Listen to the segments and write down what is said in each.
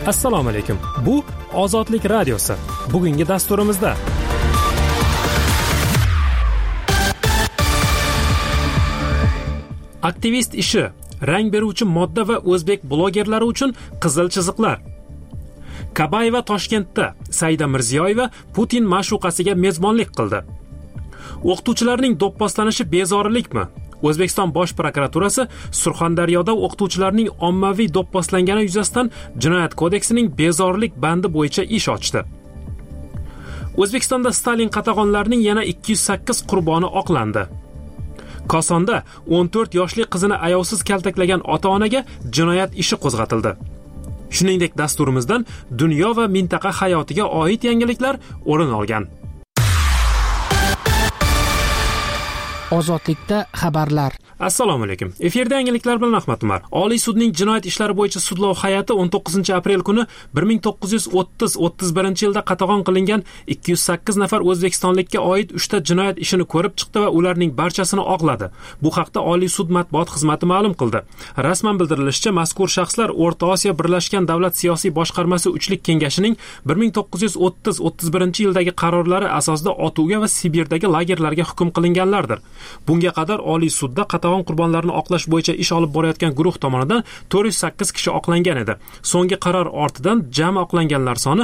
Assalomu alaykum. Bu Ozodlik radiosi. Bugungi dasturimizda aktivist ishi, rang beruvchi modda va o'zbek blogerlari uchun qizil chiziqlar. Kabayeva Toshkentda Saida Mirziyoyeva Putin ma'shuqasiga mezbonlik qildi. O'qituvchilarning do'pposlanishi bezorilikmi? O'zbekiston Bosh prokuraturasi Surxondaryoda o'qituvchilarning ommaviy do'pposlangani yuzasidan Jinoyat kodeksining bezorilik bandi bo'yicha ish ochdi. O'zbekistonda Stalin qatag'onlarining yana 208 qurboni oqlandi. Kosonda 14 yoshli qizini ayovsiz kaltaklagan ota-onaga jinoyat ishi qo'zg'atildi. Shuningdek, dasturimizdan dunyo va mintaqa hayotiga oid yangiliklar o'rin olgan. Ozodlikda xabarlar. Assalomu alaykum. Efirda yangiliklar bilan Ahmad Umar. Oliy sudning jinoyat ishlari bo'yicha sudlov hay'ati 19 aprel kuni 1930-31-yilda qatag'on qilingan 208 nafar o'zbekistonlikka oid 3 ta jinoyat ishini ko'rib chiqdi va ularning barchasini oqladi. Bu haqda Oliy sud matbuot xizmati ma'lum qildi. Rasman bildirilishicha, mazkur shaxslar O'rta Osiyo Birlashgan Davlat siyosiy boshqarmasi uchlik kengashining 1930-31-yildagi qarorlari asosida Otuga va Sibirdagi lagerlarga hukm qilinganlardir. Bunga qadar Oliy sudda qatag'on qurbonlarini oqlash bo'yicha ish olib borayotgan guruh tomonidan 408 kishi oqlangan edi. So'nggi qaror ortidan jami oqlanganlar soni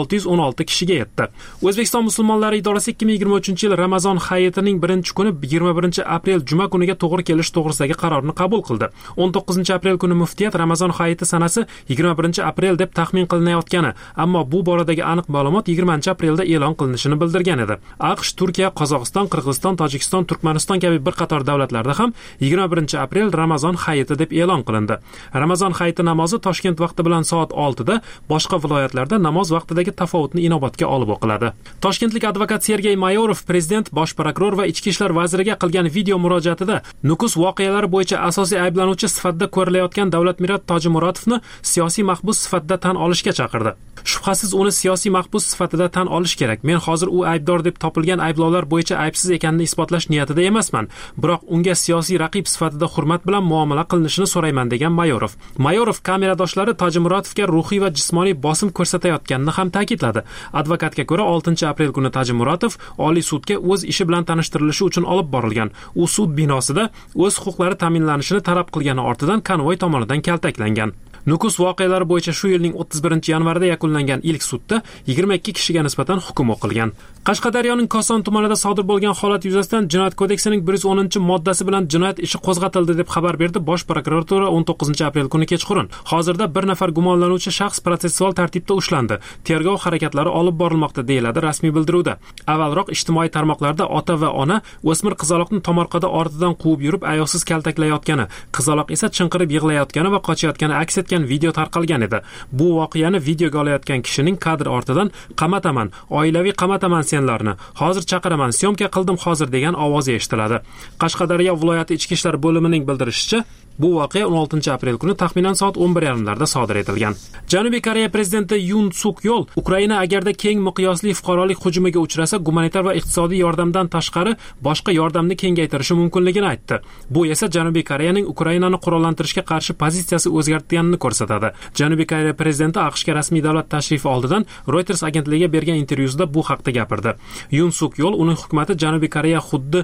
616 kishiga yetdi. O'zbekiston musulmonlari idorasi 2023-yil Ramazon hayitining 1-kuni 21 aprel juma kuniga to'g'ri kelish to'g'risidagi qarorni qabul qildi. 19 aprel kuni muftiyat Ramazon hayiti sanasi 21 aprel deb taxmin qilinayotgani, ammo bu boradagi aniq ma'lumot 20 aprelda e'lon qilinishini bildirgan edi. AQSh, Turkiya, Qozog'iston, Qirg'iziston, Tojikiston, Turkmaniston kabi bir qator davlatlarda ham 21 aprel Ramazon hayiti deb e'lon qilindi. Ramazon hayiti namozi Toshkent vaqti bilan soat 6 da, boshqa viloyatlarda namoz vaqtidagi tafovutni inobatga olib o'qiladi. Toshkentlik advokat Sergey Mayorov prezident, bosh prokuror va ichki ishlar vaziriga qilgan video murojaatida Nukus voqealari bo'yicha asosiy ayblanuvchi sifatida ko'rilayotgan Davlatmirod Tojimurodovni siyosiy mahbus sifatida tan olishga chaqirdi. Shubhasiz uni siyosiy mahbus sifatida tan olish kerak. Men hozir u aybdor deb topilgan ayblovlar bo'yicha aybsiz ekanini isbotlash niyatida emasman. Biroq unga siyosiy raqib sifatida hurmat bilan muomala qilinishini so'rayman degan Mayorov. Mayorov kameradoshlari Tojimurodovga ruhiy va jismoniy bosim ko'rsatayotganini ham ta'kidladi. Advokatga ko'ra 6 aprel kuni Tojimurodov Oliy sudga o'z ishi bilan tanishtirilishi uchun olib borilgan. U sud binosida o'z huquqlari ta'minlanishini talab qilgani ortidan konvoy tomonidan kaltaklangan. Nukus voqealari bo'yicha shu yilning 31 yanvarida yakunlangan ilk sudda 22 kishiga nisbatan hukm o'qilgan. Qashqadaryoning Koson tumanida sodir bo'lgan holat yuzasidan Jinoyat kodeksining 110-moddasi bilan jinoyat ishi qo'zg'atildi deb xabar berdi Bosh prokuratura 19 aprel kuni kechqurun. Hozirda bir nafar gumonlanuvchi shaxs protsessual tartibda ushlandi. Tergov harakatlari olib borilmoqda, deyiladi rasmiy bildiruvda. Avvalroq ijtimoiy tarmoqlarda ota va ona o'smir qizaloqni tomorqada ortidan quvib yurib ayovsiz kaltaklayotgani, qizaloq esa chinqirib yig'layotgani va qochayotgani aks etgan video tarqalgan edi. Bu voqeani videoga olayotgan kishining kadr ortidan "Qamataman, oilaviy qamataman senlarni. Hozir chaqiraman, syomka qildim hozir" degan ovozi eshitiladi. Qashqadaryo viloyati ichki ishlar bo'limining bildirishicha, bu voqea 16 aprel kuni taxminan soat 11:30larda sodir etilgan. Janubiy Koreya prezidenti Yoon Suk Yeol Ukraina agarda keng miqyosli fuqarolik hujumiga uchrasa, gumanitar va iqtisodiy yordamdan tashqari boshqa yordamni kengaytirishi mumkinligini aytdi. Bu esa Janubiy Koreyaning Ukrainani qurollantirishga qarshi pozitsiyasi o'zgartganini ko'rsatadi. Janubiy Koreya prezidenti AQShga rasmiy davlat tashrifi oldidan Reuters agentligiga bergan intervyusida bu haqda gapirdi. Yoon Suk Yeol uning hukumatı Janubiy Koreya xuddi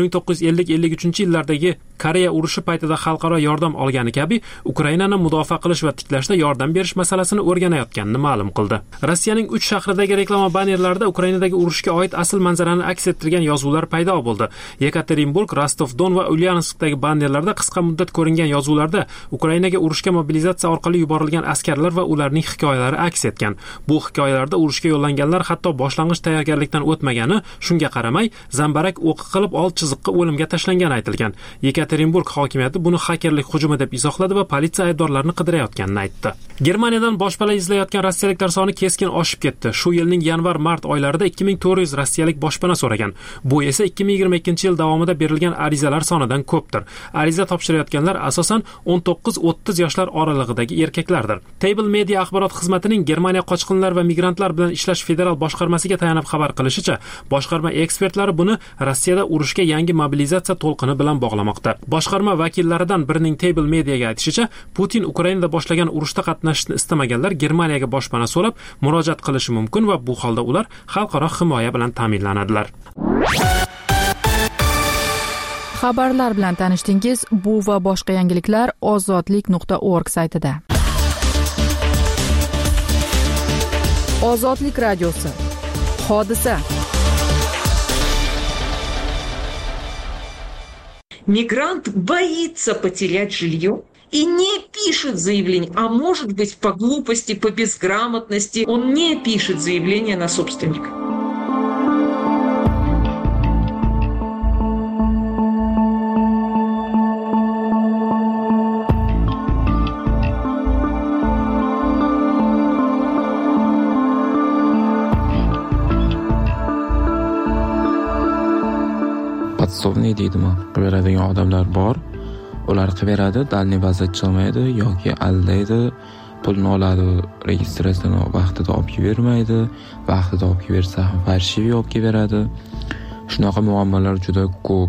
1950-53-yillardagi Koreya urushi paytida xalqaro yordam olgani kabi Ukrainani mudofaa qilish va tiklashda yordam berish masalasini o'rganayotganini ma'lum qildi. Rossiyaning 3 shahridagi reklama bannerlarida Ukrainadagi urushga oid asl manzarani aks ettirgan yozuvlar paydo bo'ldi. Yekaterinburg, Rostov-Don va Ulyanovskdagi bannerlarda qisqa muddat ko'ringan yozuvlarda Ukrainaga urushga mobilizatsiya orqali yuborilgan askarlar va ularning hikoyalari aks etgan. Bu hikoyalarda urushga yo'llanganlar hatto boshlang'ich tayyorgarlikdan o'tmagani, shunga qaramay zambarak o'qi qilib old chiziqqa o'limga tashlangani aytilgan. Yekaterinburg hokimiyati buni hakerlik hujumi deb izohladi va politsiya aybdorlarni qidirayotganini aytdi. Germaniyadan boshpana izlayotgan rossiyaliklar soni keskin oshib ketdi. Shu yilning yanvar-mart oylarida 2400 rossiyalik boshpana so'ragan. Bu esa 2022-yil davomida berilgan arizalar sonidan ko'pdir. Ariza topshirayotganlar asosan 19-30 yoshlar oralig'idagi erkaklardir. Table Media axborot xizmatining Germaniya qochqinlar va migrantlar bilan ishlash federal boshqarmasiga tayanib xabar qilishicha, boshqarma ekspertlari buni Rossiyada urushga yangi mobilizatsiya to'lqini bilan bog'lamoqda. Boshqarma vakillaridan birining Table Media'ga aytishicha, Putin Ukrainada boshlangan urushda qatnashishni istamaganlar Germaniyaga boshpana so'rab murojaat qilishi mumkin va bu holda ular xalqaro himoya bilan ta'minlanadilar. Xabarlar bilan tanishdingiz. Bu va boshqa yangiliklar ozodlik.org saytida. Ozodlik radiosi. Hodisa. Мигрант боится потерять жилье и не пишет заявление, а может быть по глупости, по безграмотности он не пишет заявление на собственника. Podsobniy deydimi? Qilib beradigan odamlar bor. Ular qilib beradi, dalniy vaziyat chiqmaydi yoki aldaydi, pulni oladi, registratsiyani vaqtida olib bermaydi, vaqtida olib bersa ham farshivi olib beradi. Shunaqa muammolar juda ko'p.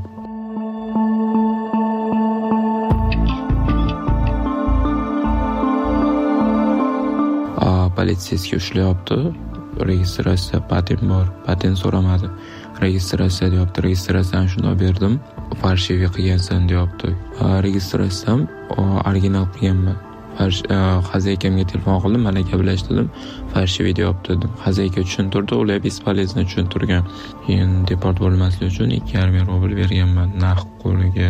Politsiyasiga ushlayapti. Registratsiya patent bor, patent so'ramadi. Registratsiya deyapti, registratsiyani shunday berdim, farshivi qilgansan deyapti. Registratsiyam original qilganman. Xazakamga telefon qildim, mana gaplashdim, farshivi deyapti dedim. Xazayka tushuntirdi, ular bespolezno tushuntirgan. Keyin deport bo'lmaslik uchun 2,5 rubl berganman narx qo'liga.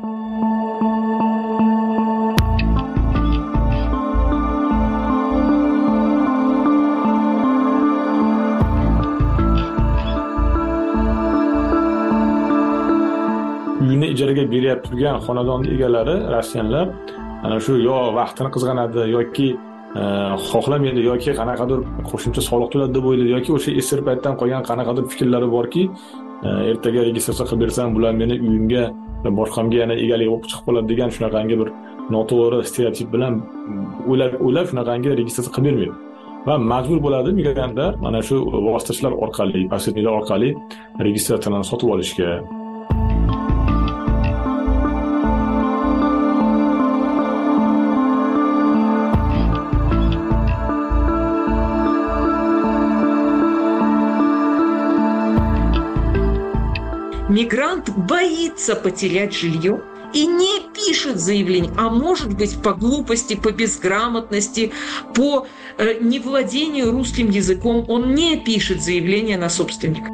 Uyni ijaraga berib turgan xonadon egalari rossiyanlar ana shu yo vaqtini qizg'anadi yoki xohlamaydi yoki qanaqadir qo'shimcha soliq to'ladi deb o'ylaydi yoki o'sha esir paytdan qolgan qanaqadir fikrlari borki, ertaga registratsiya qilib bersam bular meni uyimga boshqamga yana egalik bo'lib chiqib qoladi degan shunaqangi bir noto'g'ri stereotip bilan o'ylab shunaqangi registratsiya qilib bermaydi. Va majbur bo'ladi migrantlar mana shu vositachilar orqali, posredniklar orqali registratsiyalarni sotib olishga. Мигрант боится потерять жилье и не пишет заявление, а может быть по глупости, по безграмотности, по невладению русским языком он не пишет заявление на собственника.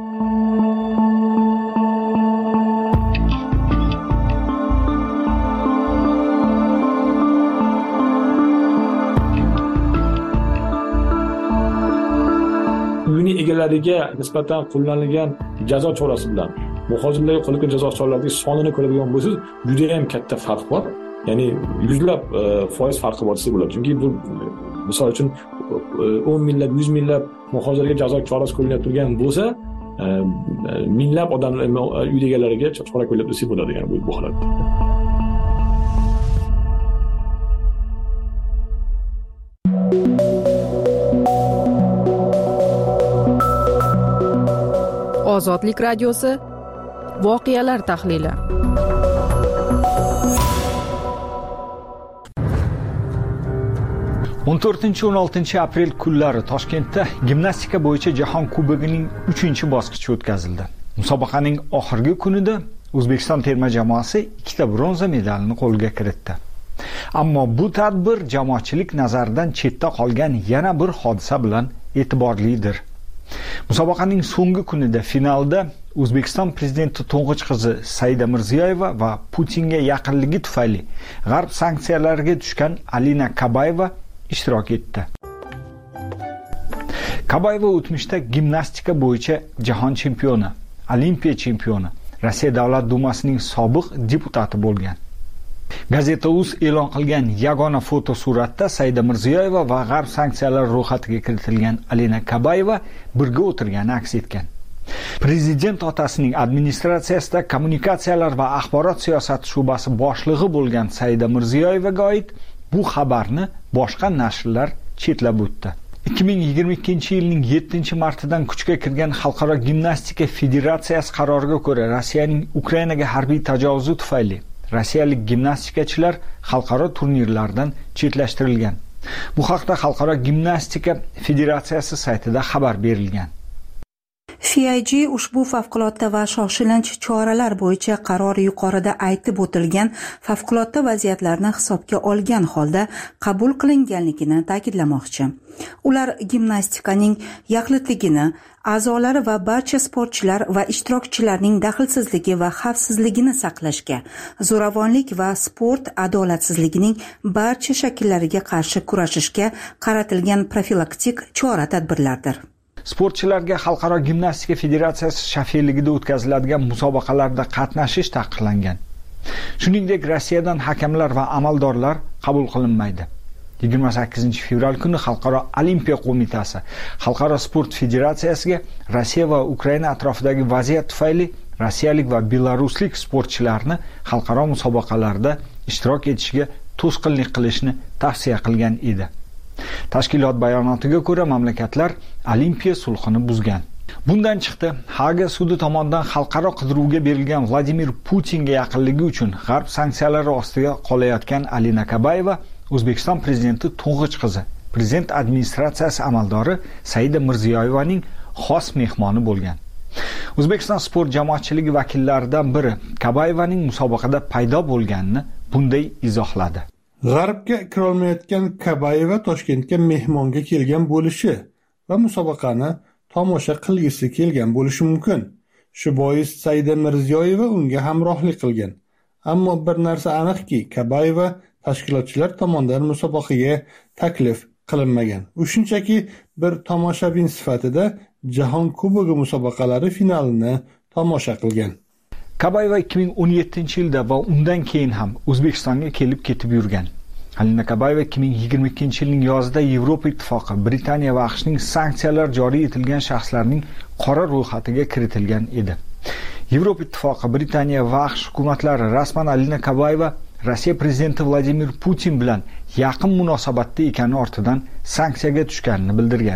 Uyni egalariga nisbatan qo'llanilgan jazo chorasi bilan muhojirlarga qo'llangan jazo choralarining sonini ko'radigan bo'lsangiz, juda ham katta farq bor. Ya'ni yuzlab foiz farqi bor desa bo'ladi. Chunki bu misol uchun 10 minglab, 100 minglab muhojirlarga jazo chorasi qo'llanib turgan bo'lsa, minglab odamlar uy egalariga chora qo'llab desa bo'ladi, ya'ni bu holatda. Ozodlik radiosi. Voqealar tahlili. o'n 14-16 aprel kunlari Toshkentda gimnastika bo'yicha Jahon Kubogining 3-bosqichi o'tkazildi. Musobaqaning oxirgi kunida O'zbekiston terma jamoasi 2 bronza medalni qo'lga kiritdi. Ammo bu tadbir jamoatchilik nazaridan chetda qolgan yana bir hodisa bilan e'tiborlidir. Musobaqaning so'nggi kunida finalda O'zbekiston prezidenti to'ng'ich qizi Saida Mirziyoyeva va Putinga yaqinligi tufayli g'arb sanksiyalariga tushgan Alina Kabayeva ishtirok etdi. Kabayeva o'tmishda gimnastika bo'yicha jahon chempioni, Olimpiya chempioni, Rossiya Davlat dumasining sobiq deputati bo'lgan. Gazeta Uz e'lon qilgan yagona fotosuratda Saida Mirziyoyeva va g'arb sanksiyalari ro'yxatiga kiritilgan Alina Kabayeva birga o'tirgani aks etgan. Prezident otasining administratsiyasida kommunikatsiyalar va axborot siyosati shubasi boshlig'i bo'lgan Saida Mirziyoyevaga oid bu xabarni boshqa nashrlar chetlab o'tdi. 2022-yilning 7-martidan kuchga kirgan Xalqaro gimnastika federatsiyasi qaroriga ko'ra, Rossiyaning Ukrainaga harbiy tajovuzi tufayli rossiyalik gimnastikachilar xalqaro turnirlardan chetlashtirilgan. Bu haqda Xalqaro gimnastika federatsiyasi saytida xabar berilgan. FIG ushbu favqulodda va shoshilinch choralar bo'yicha qaror yuqorida aytib o'tilgan favqulodda vaziyatlarni hisobga olgan holda qabul qilinganligini ta'kidlamoqchi. Ular gimnastikaning yaxlitligini, a'zolari va barcha sportchilar va ishtirokchilarning daxlsizligi va xavfsizligini saqlashga, zo'ravonlik va sport adolatsizligining barcha shakllariga qarshi kurashishga qaratilgan profilaktik chora-tadbirlardir. Sportchilarga Xalqaro gimnastika federatsiyasi shafeligida o'tkaziladigan musobaqalarda qatnashish taqiqlangan. Shuningdek, Rossiyadan hakamlar va amaldorlar qabul qilinmaydi. 28-fevral kuni Xalqaro olimpiya qo'mitasi Xalqaro sport federatsiyasiga Rossiya va Ukraina atrofidagi vaziyat tufayli rossiyalik va belaruslik sportchilarni xalqaro musobaqalarda ishtirok etishiga to'sqinlik qilishni tavsiya qilgan edi. Tashkilot bayonotiga ko'ra, mamlakatlar olimpiya sulhini buzgan. Bundan chiqdi, Haga sudi tomonidan xalqaro qidiruvga berilgan Vladimir Putinga yaqinligi uchun g'arb sanksiyalari ostiga qolayotgan Alina Kabayeva O'zbekiston prezidenti to'ng'ich qizi, prezident administratsiyasi amaldori Saida Mirziyoyevaning xos mehmoni bo'lgan. O'zbekiston sport jamoatchiligi vakillaridan biri Kabayevaning musobaqada paydo bo'lganini bunday izohladi. G'arbga kirolmayotgan Kabayeva Toshkentga mehmonga kelgan bo'lishi va musobaqani tomosha qilgisi kelgan bo'lishi mumkin. Shu bois Saida Mirziyoyeva unga hamrohlik qilgan. Ammo bir narsa aniqki, Kabayeva tashkilotchilar tomonidan musobaqaga taklif qilinmagan. U shunchaki bir tomoshabin sifatida Jahon Kubogi musobaqalari finalini tomosha qilgan. Kabayeva 2017-yilda va undan keyin ham O'zbekistonga kelib ketib yurgan. Alina Kabayeva 2022-yilning yozida Yevropa Ittifoqi, Britaniya va AQShning sanksiyalar joriy etilgan shaxslarning qora ro'yxatiga kiritilgan edi. Yevropa Ittifoqi, Britaniya va AQSh hukumatlari rasman Alina Kabayeva Rossiya prezidenti Vladimir Putin bilan yaqin munosabatda ekani ortidan sanksiyaga tushganini bildirgan.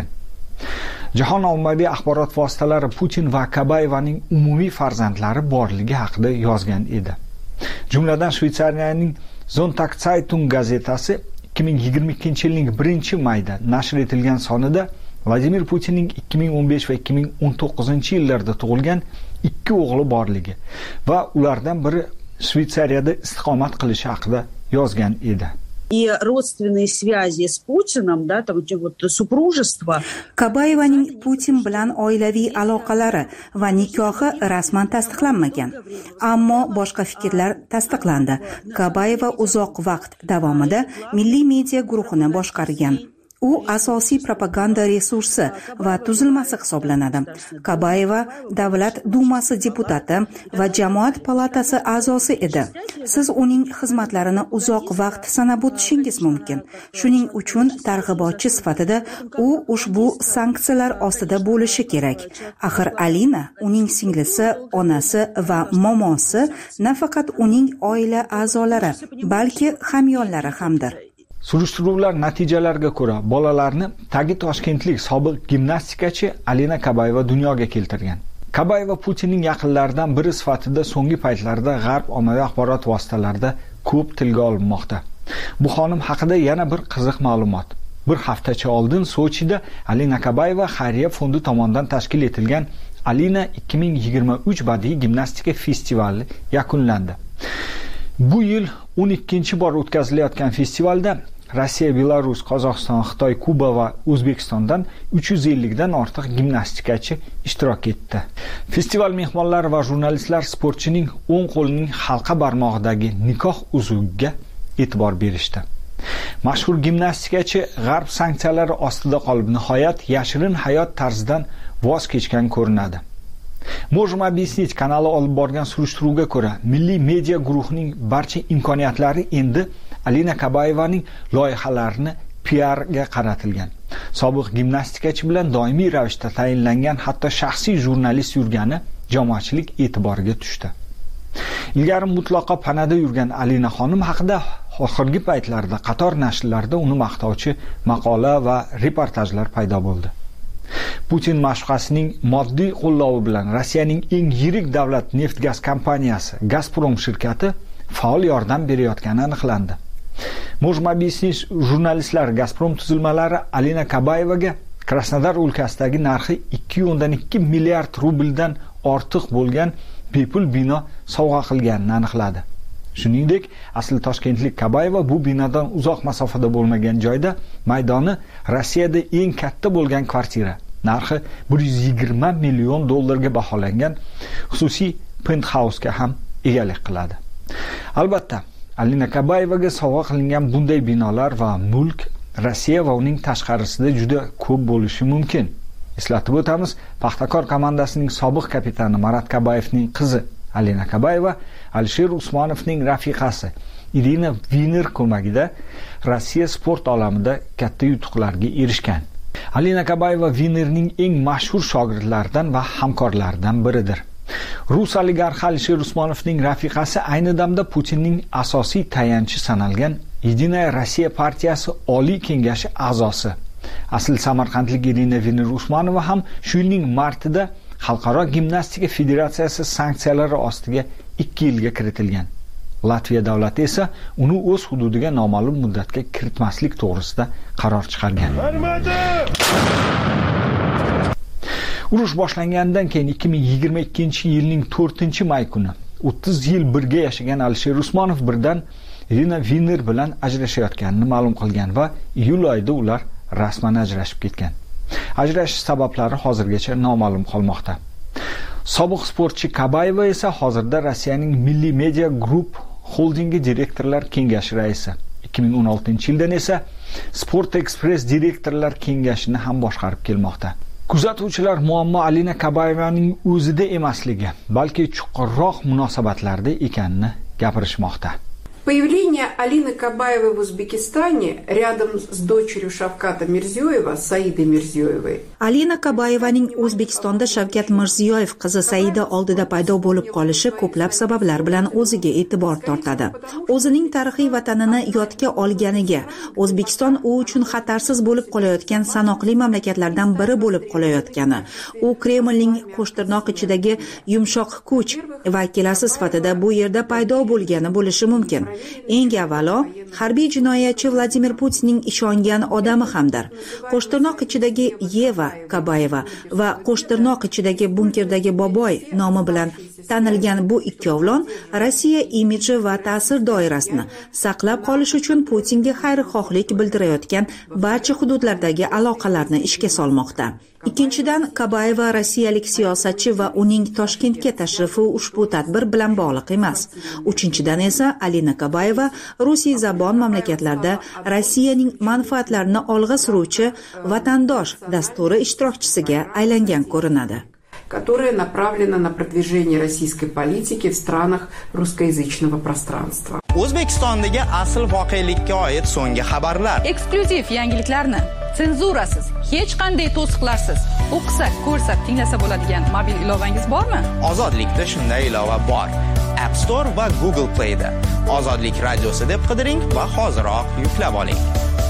Jahon ommaviy axborot vositalari Putin va Kabayevaning umumiy farzandlari borligi haqida yozgan edi. Jumladan Shveysariyaning Sonntagszeitung gazetasi 2022-yilning 1-mayda nashr etilgan sonida Vladimir Putinning 2015 va 2019-yillarda tug'ilgan 2 o'g'li borligi va ulardan biri Shveysariyada istiqomat qilishi haqida yozgan edi. И родственные связи с Путиным, да, там вот супружество. Kabayevaning Putin bilan oilaviy aloqalari va nikohi rasman tasdiqlanmagan, ammo boshqa fikrlar tasdiqlandi. Kabayeva uzoq vaqt davomida milliy media guruhini boshqargan. U asosiy propaganda resursi va tuzilmasi hisoblanadi. Kabayeva Davlat dumasi deputati va Jamoat palatasi a'zosi edi. Siz uning xizmatlarini uzoq vaqt sanab o'tishingiz mumkin. Shuning uchun targ'ibotchi sifatida u ushbu sanksiyalar ostida bo'lishi kerak. Axir Alina, uning singlisi, onasi va momosi nafaqat uning oila a'zolari, balki hamyonlari hamdir. Surishtiruvlar natijalariga ko'ra, bolalarni tagi toshkentlik sobiq gimnastikachi Alina Kabayeva dunyoga keltirgan. Kabayeva Putinning yaqinlaridan biri sifatida so'nggi paytlarda g'arb ommaviy axborot vositalarida ko'p tilga olinmoqda. Bu xonim haqida yana bir qiziq ma'lumot. Bir haftacha oldin Sochida Alina Kabayeva xayriya fondi tomonidan tashkil etilgan Alina 2023 badiiy gimnastika festivali yakunlandi. Bu yil 12-bor o'tkazilayotgan festivalda Rossiya, Belarus, Qozog'iston, Xitoy, Kuba va O'zbekistondan 350 dan ortiq gimnastikachi ishtirok etdi. Festival mehmonlari va jurnalistlar sportchining o'ng qo'lining halqa barmog'idagi nikoh uzugiga e'tibor berishdi. Mashhur gimnastikachi g'arb sanksiyalari ostida qolib, nihoyat yashirin hayot tarzidan voz kechgan ko'rinadi. Можем объяснить kanali olib borgan surishtiruvga ko'ra, milliy media guruhining barcha imkoniyatlari endi Alina Kabayevaning loyihalarini PR-ga qaratilgan. Sobiq gimnastikachi bilan doimiy ravishda tayinlangan, hatto shaxsiy jurnalist yurgani jamoatchilik e'tiboriga tushdi. Ilgari mutlaqo panada yurgan Alina xonim haqida oxirgi paytlarda qator nashrlarda uni maqtovchi maqola va reportajlar paydo bo'ldi. Putin mashqasining moddiy qo'llovi bilan Rossiyaning eng yirik davlat neft-gaz kompaniyasi Gazprom shirkati faol yordam berayotgani aniqlandi. Можно объяснить jurnalistlar Gazprom tuzilmalari Alina Kabayevaga Krasnodar o'lkasidagi narxi 2.2 milliard rubldan ortiq bo'lgan bepul bino sovg'a qilganini aniqladi. Shuningdek, asli toshkentlik Kabayeva bu binodan uzoq masofada bo'lmagan joyda maydoni Rossiyada eng katta bo'lgan kvartira, narxi 120 million dollarga baholangan xususiy penthouse ga ham egalik qiladi. Albatta, Alina Kabayevaga sovg'a qilingan bunday binolar va mulk Rossiya va uning tashqarisida juda ko'p bo'lishi mumkin. Eslatib o'tamiz, Paxtakor komandasining sobiq kapitani Marat Kabayevning qizi Alina Kabayeva Alisher Usmonovning rafiqasi Irina Viner ko'magida Rossiya sport olamida katta yutuqlarga erishgan. Alina Kabayeva Vinerning eng mashhur shogirdlaridan va hamkorlaridan biridir. Rus oligarxi Alisher Usmonovning rafiqasi ayni damda Putinning asosiy tayanchi sanalgan Единая Rossiya partiyasi Oliy kengashi a'zosi. Asl samarqandlik Irina Viner Usmonova ham shu yilning martida Xalqaro gimnastika federatsiyasi sanksiyalari ostiga 2 yilga kiritilgan. Latviya davlati esa uni o'z hududiga noma'lum muddatga kiritmaslik to'g'risida qaror chiqargan. Urush boshlangandan keyin 2022-yilning 4-may kuni 30 yil birga yashagan Alisher Usmonov birdan Irina Viner bilan ajrashayotganini ma'lum qilgan va iyul oyida ular rasman ajrashib ketgan. Ajrashish sabablari hozirgacha noma'lum qolmoqda. Sobiq sportchi Kabayeva esa hozirda Rossiyaning Milliy Media Group holdingi direktorlar kengashi raisi. 2016-yildan esa Sport Express direktorlar kengashini ham boshqarib kelmoqda. Kuzatuvchilar muammo Alina Kabayevaning o'zida emasligi, balki chuqurroq munosabatlarda ekanini gapirishmoqda. Появление Алины Кабаевой в Узбекистане рядом с дочерью Шавката Мирзиёева, Saida Mirziyoyevой. Alina Kabayevaning O'zbekistonda Shavkat Mirziyoyev qizi Saida oldida paydo bo'lib qolishi ko'plab sabablar bilan o'ziga e'tibor tortadi. O'zining tarixiy vatanini yodga olganiga, O'zbekiston u uchun xatarsiz bo'lib qolayotgan sanoqli mamlakatlardan biri bo'lib qolayotgani, u Kremlning qo'shtirnoq ichidagi yumshoq kuch vakilasi sifatida bu yerda paydo bo'lgani bo'lishi mumkin. Eng avvalo, harbiy jinoyatchi Vladimir Putinning ishongan odami hamdir. Qo'shtirnoq ichidagi Yeva Kabayeva va qo'shtirnoq ichidagi bunkerdagi Boboy nomi bilan tanilgan bu ikkovlon Rossiya imidji va ta'sir doirasini saqlab qolish uchun Putinga xayrixohlik bildirayotgan barcha hududlardagi aloqalarni ishga solmoqda. Ikkinchidan, Kabayeva rossiyalik siyosatchi va uning Toshkentga tashrifi ushbu tadbir bilan bog'liq emas. Uchinchidan esa Alina Kabayeva Rusiy zabon mamlakatlarda Rossiyaning manfaatlarini olg'a suruvchi vatandosh dasturi ishtirokchisiga aylangan ko'rinadi. Которая направлена на продвижение российской политики в странах русскоязычного пространства. O'zbekistondagi asl voqelikka oid so'nggi xabarlar. Eksklyuziv yangiliklarni senzurasiz, hech qanday to'siqlarsiz o'qisak, ko'rsak, tinglasa bo'ladigan mobil ilovangiz bormi? Ozodlikda shunday ilova bor. App Store va Google Play da. Ozodlik radiosi deb qidiring va hoziroq yuklab oling.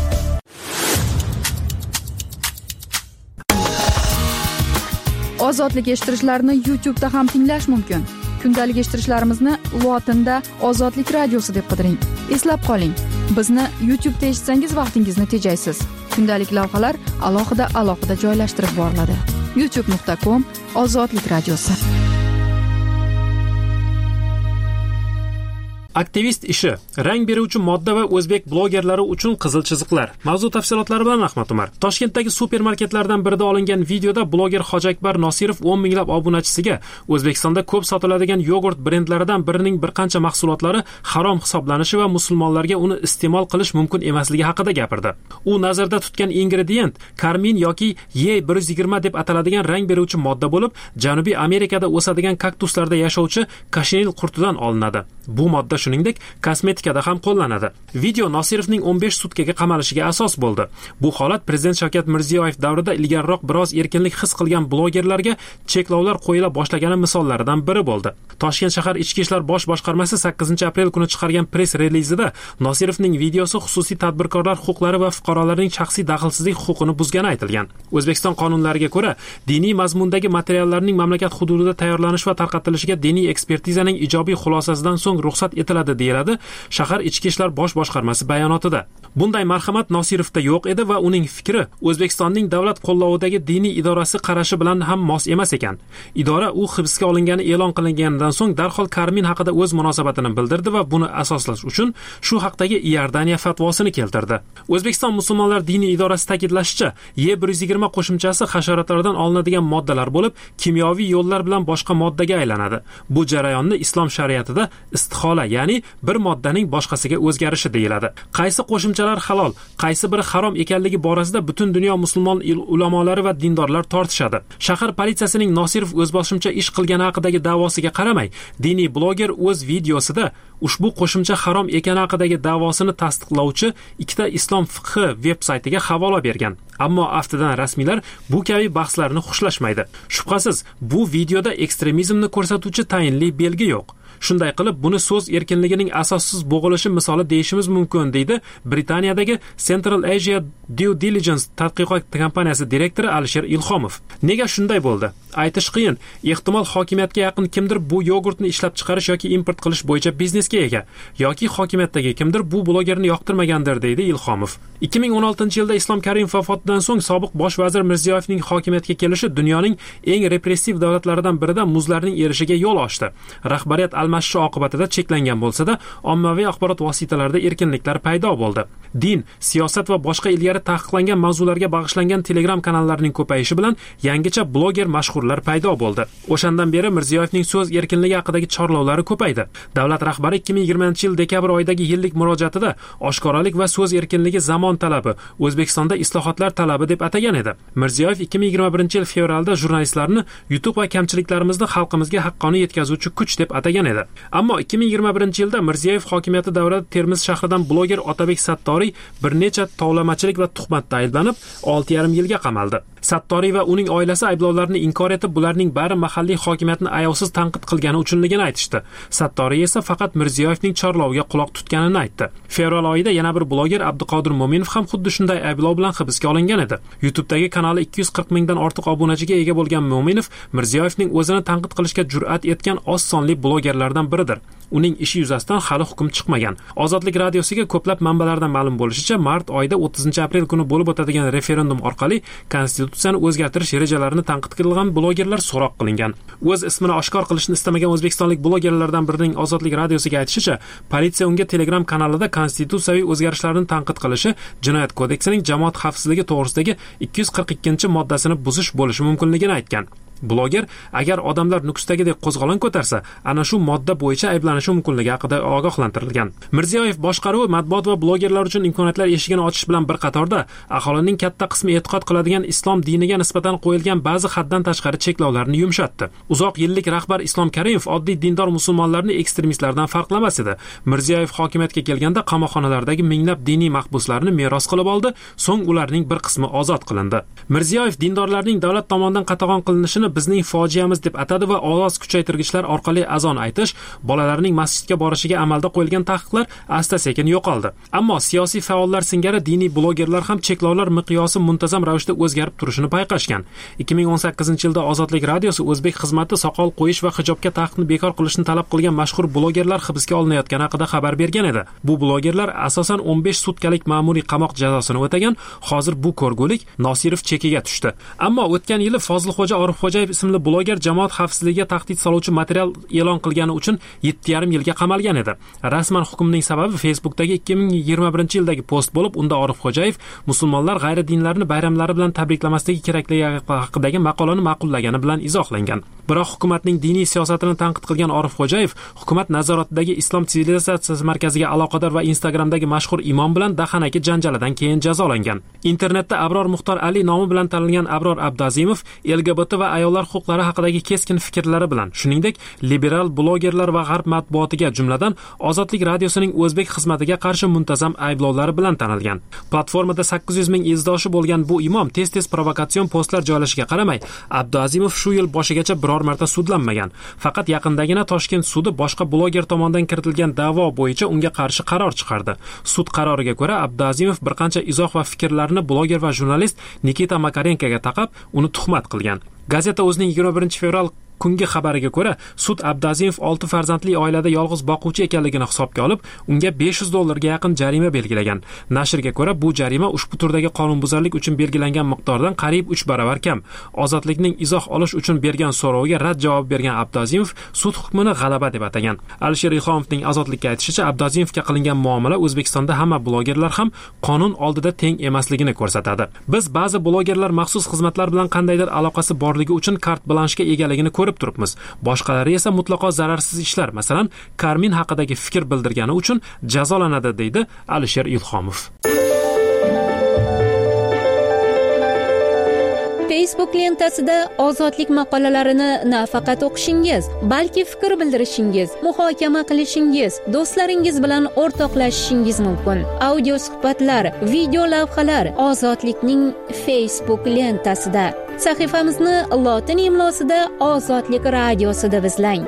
Ozodlik eshittirishlarni YouTube da ham tinglash mumkin. Kundalik eshittirishlarimizni lotinda Ozodlik radiosi deb qidiring. Eslab qoling, bizni YouTube da eshitsangiz vaqtingizni tejaysiz. Kundalik lavhalar alohida joylashtirib boriladi. youtube.com/Ozodlik radiosi. Aktivist ishi, rang beruvchi modda va o'zbek blogerlari uchun qizil chiziqlar. Mavzu tafsilotlari bilan Ahmad Umar. Toshkentdagi supermarketlardan birida olingan videoda bloger Hojakbar Nosirov 10 minglab obunachisiga O'zbekistonda ko'p sotiladigan yogurt brendlaridan birining bir qancha mahsulotlari harom hisoblanishi va musulmonlarga uni iste'mol qilish mumkin emasligi haqida gapirdi. U nazarda tutgan ingredient karmin yoki E120 deb ataladigan rang beruvchi modda bo'lib, Janubiy Amerikada o'sadigan kaktuslarda yashovchi kashinil qurtidan olinadi. Bu modda shuningdek kosmetikada ham qo'llanadi. Video Nosirovning 15 sutkaga qamalishiga asos bo'ldi. Bu holat prezident Shavkat Mirziyoyev davrida ilgariroq biroz erkinlik his qilgan blogerlarga cheklovlar qo'yila boshlagani misollaridan biri bo'ldi. Toshkent shahar Ichki ishlar bosh boshqarmasi 8-aprel kuni chiqargan press relizida Nosirovning videosi xususiy tadbirkorlar huquqlari va fuqarolarning shaxsiy daxlsizlik huquqini buzgani aytilgan. O'zbekiston qonunlariga ko'ra, diniy mazmundagi materiallarning mamlakat hududida tayyorlanish va tarqatilishiga diniy ekspertizaning ijobiy xulosasidan so'ng ruxsat etiladi, deyiladi shahar Ichki ishlar bosh boshqarmasi bayonotida. Bunday marhamat Nosirovda yo'q edi va uning fikri O'zbekistonning davlat qo'llovidagi diniy idorasi qarashi bilan ham mos emas ekan. Idora u hibsga olingani e'lon qilinganidan so'ng darhol Karmin haqida o'z munosabatini bildirdi va buni asoslash uchun shu haqdagi Iordaniya fatvosini keltirdi. O'zbekiston musulmonlar diniy idorasi ta'kidlashicha, E120 qo'shimchasi hasharotlardan olinadigan moddalar bo'lib, kimyoviy yo'llar bilan boshqa moddaga aylanadi. Bu jarayonni islom shariatida istihola, ya'ni bir moddaning boshqasiga o'zgarishi deyiladi. Qaysi qo'shimchalar halol, qaysi biri harom ekanligi borasida butun dunyo musulmon ulamolari va dindorlar tortishadi. Shahar politsiyasining Nosirov o'zboshimcha ish qilgani haqidagi da'vosiga qaramay, diniy bloger o'z videosida ushbu qo'shimcha harom ekani haqidagi da'vosini tasdiqlovchi ikkita islom fiqhi veb-saytiga havola bergan. Ammo aftidan rasmiylar bu kabi bahslarni xushlashmaydi. Shubhasiz, bu videoda ekstremizmni ko'rsatuvchi tayinli belgi yo'q. Shunday qilib, buni so'z erkinligining asossiz bo'g'ilishi misoli deyishimiz mumkin, deydi Britaniyadagi Central Asia Due Diligence tadqiqot kompaniyasi direktori Alisher Ilhomov. Nega shunday bo'ldi? Aytish qiyin. Ehtimol hokimiyatga yaqin kimdir bu yogurtni ishlab chiqarish yoki import qilish bo'yicha biznesga ega, yoki hokimiyatdagi kimdir bu blogerni yoqtirmagandir, deydi Ilhomov. 2016-yilda Islom Karimov vafotidan so'ng sobiq bosh vazir Mirziyoyevning hokimiyatga kelishi dunyoning eng repressiv davlatlaridan birida muzlarning erishiga yo'l ochdi. Rahbariyat almashishi oqibatida cheklangan bo'lsa-da, ommaviy axborot vositalarida erkinliklar paydo bo'ldi. Din, siyosat va boshqa ilgari taqiqlangan mavzularga bag'ishlangan Telegram kanallarining ko'payishi bilan yangicha bloger mashhurlar paydo bo'ldi. O'shandan beri Mirziyoyevning so'z erkinligi haqidagi chorlovlari ko'paydi. Davlat rahbari 2020-yil dekabr oyidagi yillik murojaatida oshkoralik va so'z erkinligi zamon talabi, O'zbekistonda islohotlar talabi deb atagan edi. Mirziyoyev 2021-yil fevralda jurnalistlarni yutuq va kamchiliklarimizni xalqimizga haqqoniy yetkazuvchi kuch deb atagan edi. Ammo 2021-yilda Mirziyoyev hokimiyati davrida Termiz shahridan bloger Otabek Sattoriy bir necha tovlamachilik va tuhmatda ayblanib 6,5 yilga qamaldi. Sattoriy va uning oilasi ayblovlarni inkor etib, bularning bari mahalliy hokimiyatni ayovsiz tanqid qilgani uchunligini aytishdi. Sattoriy esa faqat Mirziyoyevning chorloviga quloq tutganini aytdi. Fevral oyida yana bir bloger Abduqodir Mo'minov ham xuddi shunday ayblov bilan hibsga olingan edi. YouTube'dagi kanali 240 mingdan ortiq obunachiga ega bo'lgan Mo'minov Mirziyoyevning o'zini tanqid qilishga jur'at etgan oz sonli blogerlardan biridir. Uning ishi yuzasidan hali hukm chiqmagan. Ozodlik radiosiga ko'plab manbalardan ma'lum bo'lishicha, mart oyida 30-aprel kuni bo'lib o'tadigan referendum orqali konstitutsiyani o'zgartirish rejalarini tanqid qilgan blogerlar so'roq qilingan. O'z ismini oshkor qilishni istamagan o'zbekistonlik blogerlardan birining Ozodlik radiosiga aytishicha, politsiya unga Telegram kanalida konstitutsiyaviy o'zgarishlarni tanqid qilishi Jinoyat kodeksining jamoat xavfsizligi to'g'risidagi 242-moddasini buzish bo'lishi mumkinligini aytgan. Bloger agar odamlar Nukusdagidek qo'zg'olon ko'tarsa, ana shu modda bo'yicha ayblanishi mumkinligi haqida ogohlantirilgan. Mirziyoyev boshqaruvi matbuot va blogerlar uchun imkoniyatlar eshigini ochish bilan bir qatorda aholining katta qismi e'tiqod qiladigan islom diniga nisbatan qo'yilgan ba'zi haddan tashqari cheklovlarni yumshatdi. Uzoq yillik rahbar Islom Karimov oddiy dindor musulmonlarni ekstremistlardan farqlamas edi. Mirziyoyev hokimiyatga kelganda qamoqxonalardagi minglab diniy mahbuslarni meros qilib oldi, so'ng ularning bir qismi ozod qilindi. Mirziyoyev dindorlarning davlat tomonidan qatag'on qilinishini bizning fojiamiz deb atadi va ovoz kuchaytirgichlar orqali azon aytish, bolalarning masjidga borishiga amalda qo'yilgan taqiqlar asta-sekin yo'qoldi. Ammo siyosiy faollar singari diniy blogerlar ham cheklovlar miqyosi muntazam ravishda o'zgarib turishini payqashgan. 2018-yilda Ozodlik radiosi o'zbek xizmati soqol qo'yish va hijobga taqiqni bekor qilishni talab qilgan mashhur blogerlar hibsga olinayotgani haqida xabar bergan edi. Bu blogerlar asosan 15 sutkalik ma'muriy qamoq jazosini o'tagan, hozir bu ko'rgulik Nosirov chekiga tushdi. Ammo o'tgan yili Fozilxo'ja Orifxo'jayev ismli bloger jamoat xavfsizligiga tahdid soluvchi material e'lon qilgani uchun 7,5 yilga qamalgan edi. Rasman hukmning sababi Facebook'dagi 2021-yildagi post bo'lib, unda Orifxo'jayev musulmonlar g'ayri dinlarni bayramlari bilan tabriklamasligi kerakligi haqidagi maqolani ma'qullagani bilan izohlangan. Biroq hukumatning diniy siyosatini tanqid qilgan Orifxo'jayev hukumat nazoratidagi Islom sivilizatsiyasi markaziga aloqador va Instagramdagi mashhur imom bilan dahanaki janjalidan keyin jazolangan. Internetda Abror Muxtor Ali nomi bilan tanilgan Abror Abdazimov LGBT va ayollar huquqlari haqidagi keskin fikrlari bilan, shuningdek, liberal blogerlar va g'arb matbuotiga, jumladan Ozodlik radiosining o'zbek xizmatiga qarshi muntazam ayblovlari bilan tanilgan. Platformada 800 ming izdoshi bo'lgan bu imom tez-tez provokatsion postlar joylashiga qaramay, Abduazimov shu yil boshigacha biror marta sudlanmagan. Faqat yaqindagina Toshkent sudi boshqa bloger tomonidan kiritilgan da'vo bo'yicha unga qarshi qaror chiqardi. Sud qaroriga ko'ra, Abduazimov bir qancha izoh va fikrlarni bloger va jurnalist Nikita Makarenkoga taqab, uni tuhmat qilgan. Gazeta o'zining 21 fevral kungi xabariga ko'ra, sud Abduazimov 6 farzandli oilada yolg'iz boquvchi ekanligini hisobga olib, unga $500 ga yaqin jarima belgilagan. Nashrga ko'ra, bu jarima ushbu turdagi qonunbuzarlik uchun belgilangan miqdordan qariyb 3 baravar kam. Ozodlikning izoh olish uchun bergan so'roviga rad javob bergan Abduazimov sud hukmini g'alaba deb atagan. Alisher Ilhomovning Ozodlikka aytishicha, Abduazimovga qilingan muomala O'zbekistonda hamma blogerlar ham qonun oldida teng emasligini ko'rsatadi. Biz ba'zi blogerlar maxsus xizmatlar bilan qandaydir aloqasi borligi uchun kart blanshga egaligini ko'rib turibmiz. Boshqalari esa mutlaqo zararsiz ishlar, masalan, Karmin haqidagi fikr bildirgani uchun jazolanadi, deydi Alisher Ilhomov. Facebook lentasida ozodlik maqolalarini nafaqat o'qishingiz, balki fikr bildirishingiz, muhokama qilishingiz, do'stlaringiz bilan o'rtoqlashishingiz mumkin. Audio suhbatlar, video lavhalar Ozodlikning Facebook lentasida. Sahifamizni lotin imlosida Ozodlik radiosida izlang.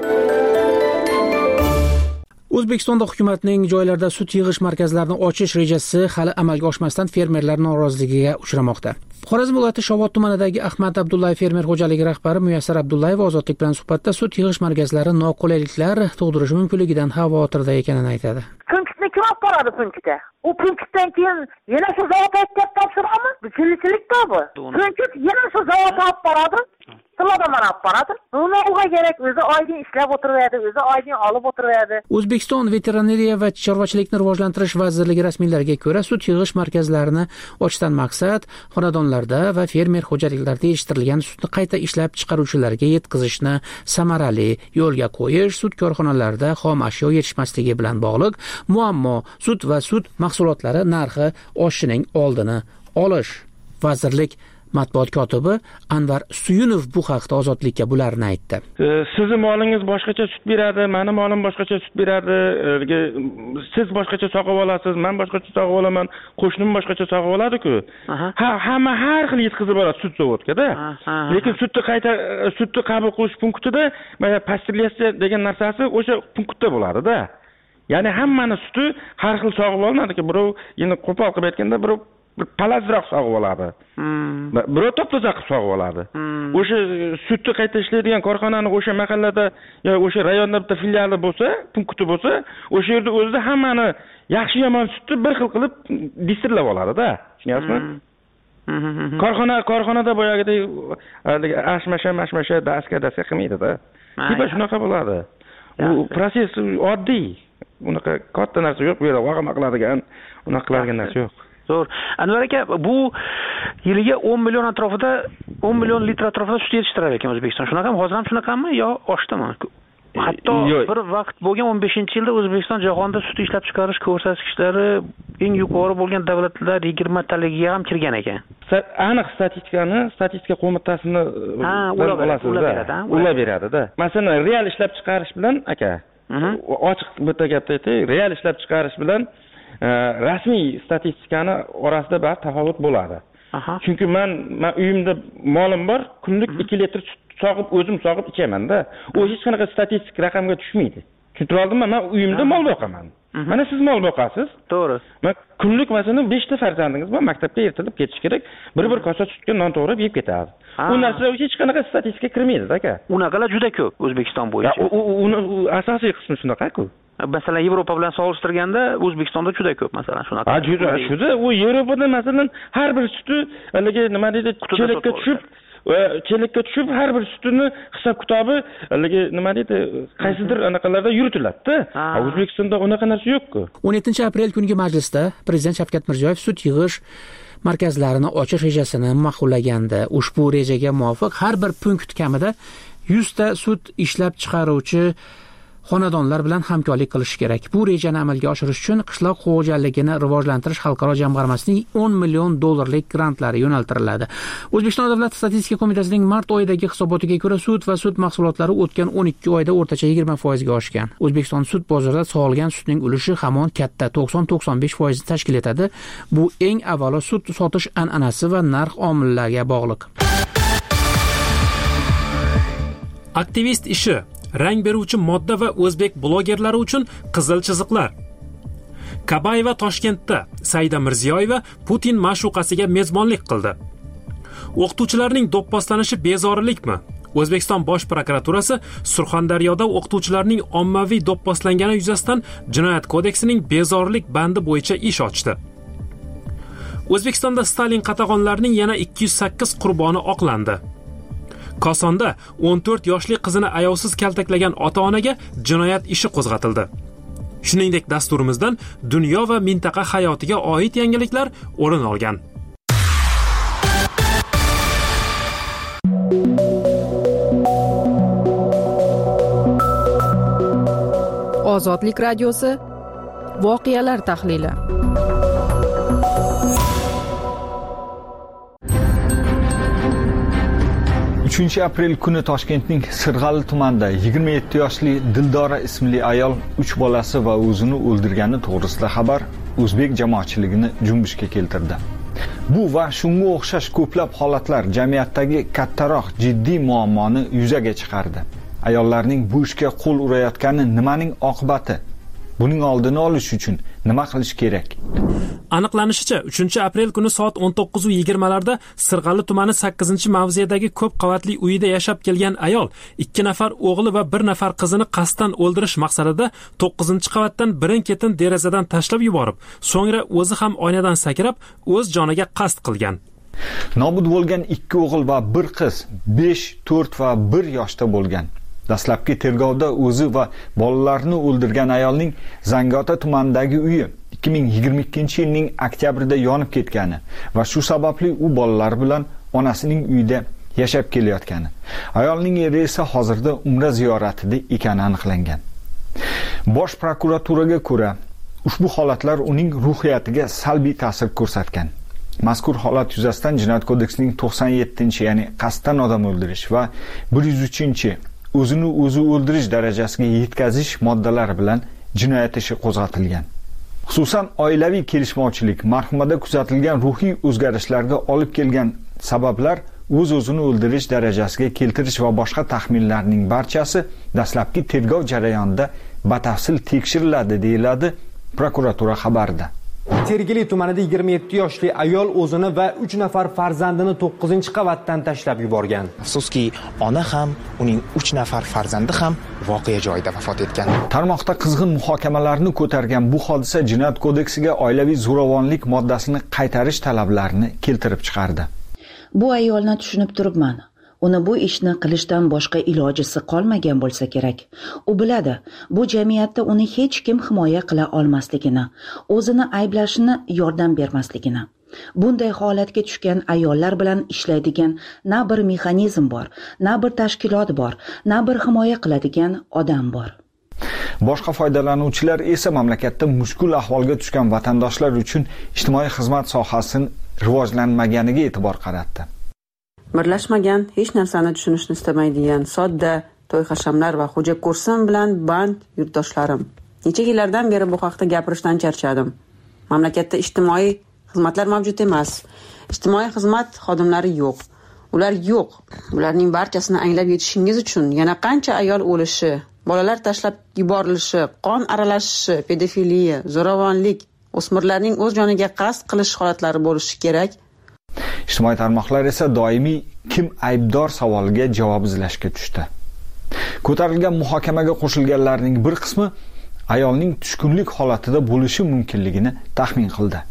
O'zbekistonda hukumatning joylarda sut yig'ish markazlarini ochish rejasi hali amalga oshmasdan fermerlar noroziligiga uchramoqda. Xorazm viloyati Shovot tumanidagi Ahmad Abdullayev fermer xo'jaligi rahbari Muyassar Abdullayev Ozodlik bilan suhbatda sut yig'ish markazlari noqulayliklar tug'dirishi mumkinligidan xavotirda ekanini aytadi. Punktni kim olib boradi punktga? U punktdan keyin yana shu zavodga topshiramiz. Bichilchilikda bu. Punkt yana shu zavodga olib boradi. Tiladaman olib boradi. Uni uga kerak, o'zi oydin ishlab o'tiradi, o'zi oydin olib o'tiradi. O'zbekiston veterinariya va chorvachilikni rivojlantirish vazirligi rasmiylariga ko'ra, sut yig'ish markazlarini ochishdan maqsad xonadonlarda va fermer xo'jaliklarida yetishtirilgan sutni qayta ishlab chiqaruvchilarga yetkazishni samarali yo'lga qo'yish, sut korxonalarida xom ashyo yetishmasligi bilan bog'liq muammo, sut va sut mahsulotlari narxi oshishining oldini olish. Vazirlik matbuot kotibi Anvar Suyunov bu haqda Ozodlikka bularni aytdi. Sizni molingiz boshqacha sut beradi, meni molim boshqacha sut beradi, siz boshqacha sog'ib olasiz, men boshqacha sog'ib olaman, qo'shnim boshqacha sog'ib oladi-ku. Hamma har xil yetkazib boradi sut zavodga-da. Lekin sutni qabul qilish punktida mana pasterizatsiya degan narsasi o'sha punktda bo'ladi-da. Ya'ni hammani suti har xil sog'ib olinadi-ku. Birov endi qo'pol qilib aytganda, birov palazroq sog'ib oladi. Birov top-toza qilib sog'ib oladi. O'sha sutni qayta ishlaydigan korxonani o'sha mahallada yo o'sha rayonda bitta filiali bo'lsa, punkti bo'lsa, o'sha yerda o'zida hammani yaxshi yomon sutni bir xil qilib distirlab oladi-da. Tushunyapsizmi? Korxonada boyagidek ashmasha, daska qilmaydi-da. Tipa shunaqa bo'ladi. Bu proses oddiy. Unaqa katta narsa yo'q, bu yerda vahima qiladigan, unaqa qiladigan narsa yo'q. Zo'r. Anvar aka, bu yiliga 10 million atrofida, 10 million litr atrofida sut yetishtirar ekan O'zbekiston. Shunaqami? Hozir ham shunaqami yo oshdimi? Hatto bir vaqt bo'lgan 15-yilda O'zbekiston jahonda sut ishlab chiqarish ko'rsatkichlari eng yuqori bo'lgan davlatlar 20taligiga ham kirgan ekan. Aniq statistika qo'mitasini ular beradi-da. Masalan, real ishlab chiqarish bilan aka, ochiq bitta gapni aytay, real ishlab chiqarish bilan rasmiy statistikani orasida bir tafovut bo'ladi. Chunki men uyimda molim bor, kunlik 2 litr sut o'zim sog'ib ichaman-da. U hech qanaqa statistik raqamga tushmaydi. Tushuntira oldimmi? Men uyimda mol boqaman. Mana siz mol boqasiz. To'g'ri. Men kunlik masalan 5 ta farzandingiz bor, maktabga ertalab ketish kerak. Bir kosa sutga non to'g'rab yeb ketadi. U narsa hech qanaqa statistikaga kirmaydi-da aka. Unaqalar juda ko'p O'zbekiston bo'yicha. Uni asosiy qismi shunaqa-ku. Masalan, Yevropa bilan solishtirganda O'zbekistonda juda ko'p, masalan, shunaqa. Juda. U Yevropada masalan har bir suti haligi nima deydi, chelakka tushib har bir sutini hisob-kitobi haligi nima deydi, qaysidir anaqalarda yuritiladi-da. O'zbekistonda unaqa narsa yo'q-ku. 17-aprel kungi majlisda Prezident Shavkat Mirziyoyev sut yig'ish markazlarini ochish rejasini ma'qullagandi. Ushbu rejaga muvofiq har bir punkt kamida 100 ta sut ishlab chiqaruvchi xonadonlar bilan hamkorlik qilish kerak. Bu rejani amalga oshirish uchun qishloq xo'jaligini rivojlantirish xalqaro jamg'armasining $10 million grantlari yo'naltiriladi. O'zbekiston Davlat statistika qo'mitasining mart oyidagi hisobotiga ko'ra sut va sut mahsulotlari o'tgan 12 oyda o'rtacha 20% ga oshgan. O'zbekiston sut bozorida sog'ilgan sutning ulushi hamon katta 90-95% tashkil etadi. Bu eng avvalo sut sotish an'anasi va narx omillariga bog'liq. Aktivist ishi, rang beruvchi modda va o'zbek blogerlari uchun qizil chiziqlar. Kabayeva Toshkentda Saida Mirziyoyeva Putin ma'shuqasiga mezbonlik qildi. O'qituvchilarning do'pposlanishi bezorilikmi? O'zbekiston Bosh prokuraturasi Surxondaryoda o'qituvchilarning ommaviy do'pposlangani yuzasidan Jinoyat kodeksining bezorilik bandi bo'yicha ish ochdi. O'zbekistonda Stalin qatag'onlarining yana 208 qurboni oqlandi. Kosonda 14 yoshli qizini ayovsiz kaltaklagan ota-onaga jinoyat ishi qo'zg'atildi. Shuningdek, dasturimizdan dunyo va mintaqa hayotiga oid yangiliklar o'rin olgan. Ozodlik radiosi voqealar tahlili. Aprel kuni Toshkentning Sirg'ali tumanida 27 yoshli Dildora ismli ayol 3 bolasi va o'zini o'ldirgani to'g'risida xabar o'zbek jamoatchiligini junbushga keltirdi. Bu va shunga o'xshash ko'plab holatlar jamiyatdagi kattaroq jiddiy muammoni yuzaga chiqardi. Ayollarning bu ishga qo'l urayotgani nimaning oqibati? Buning oldini olish uchun nima qilish kerak? Aniqlanishicha, 3-aprel kuni soat 19:20larda Sirg'ali tumani 8-mavzedagi ko'p qavatli uyida yashab kelgan ayol 2 nafar o'g'li va 1 nafar qizini qasddan o'ldirish maqsadida 9-qavatdan birin-ketin derazadan tashlab yuborib, so'ngra o'zi ham oynadan sakrab, o'z joniga qasd qilgan. Nobud bo'lgan 2 o'g'il va 1 qiz 5, 4 va 1 yoshda bo'lgan. Dastlabki tergovda o'zi va bolalarini o'ldirgan ayolning Zangiota tumanidagi uyi 2022-yilning oktyabrida yonib ketgani va shu sababli u bolalar bilan onasining uyida yashab kelayotgani. Ayolning eri esa hozirda umra ziyoratida ekani aniqlangan. Bosh prokuraturaga ko'ra, ushbu holatlar uning ruhiyatiga salbiy ta'sir ko'rsatgan. Mazkur holat yuzasidan Jinoyat kodeksining 97, ya'ni qasddan odam o'ldirish va 103 o'zini o'zi o'ldirish darajasiga yetkazish moddalari bilan jinoyat ishi qo'zg'atilgan. Xususan, oilaviy kelishmovchilik, marhumada kuzatilgan ruhiy o'zgarishlarga olib kelgan sabablar o'z-o'zini o'ldirish darajasiga keltirish va boshqa taxminlarning barchasi dastlabki tergov jarayonida batafsil tekshiriladi, deyiladi prokuratura xabarida. Sergeli tumanida 27 yoshli ayol o'zini va 3 nafar farzandini 9-qavatdan tashlab yuborgan. Afsuski, ona ham, uning 3 nafar farzandi ham voqea joyida vafot etgan. Tarmoqda qizg'in muhokamalarni ko'targan bu hodisa Jinoyat kodeksiga oilaviy zo'ravonlik moddasini qaytarish talablarini keltirib chiqardi. Bu ayolni tushunib turibman. Uni bu ishni qilishdan boshqa ilojisi qolmagan bo'lsa kerak. U biladi, bu jamiyatda uni hech kim himoya qila olmasligini, o'zini ayblashini, yordam bermasligini. Bunday holatga tushgan ayollar bilan ishlaydigan na bir mexanizm bor, na bir tashkilot bor, na bir himoya qiladigan odam bor. Boshqa foydalanuvchilar esa mamlakatda mushkul ahvolga tushgan vatandoshlar uchun ijtimoiy xizmat sohasining rivojlanmaganiga e'tibor qaratdi. Birlashmagan, hech narsani tushunishni istamaydigan, sodda, to'y-hashamlar va xo'ja ko'rsim bilan band yurtdoshlarim. Necha yillardan beri bu haqda gapirishdan charchadim. Mamlakatda ijtimoiy xizmatlar mavjud emas. Ijtimoiy xizmat xodimlari yo'q. Ular yo'q. Ularning barchasini anglab yetishingiz uchun yana qancha ayol o'lishi, bolalar tashlab yuborilishi, qon aralashishi, pedofiliya, zo'ravonlik, o'smirlarning o'z joniga qasd qilish holatlari bo'lishi kerak. Ijtimoiy tarmoqlar esa doimiy kim aybdor savoliga javob izlashga tushdi. Ko'tarilgan muhokamaga qo'shilganlarning bir qismi ayolning tushkunlik holatida bo'lishi mumkinligini taxmin qildi.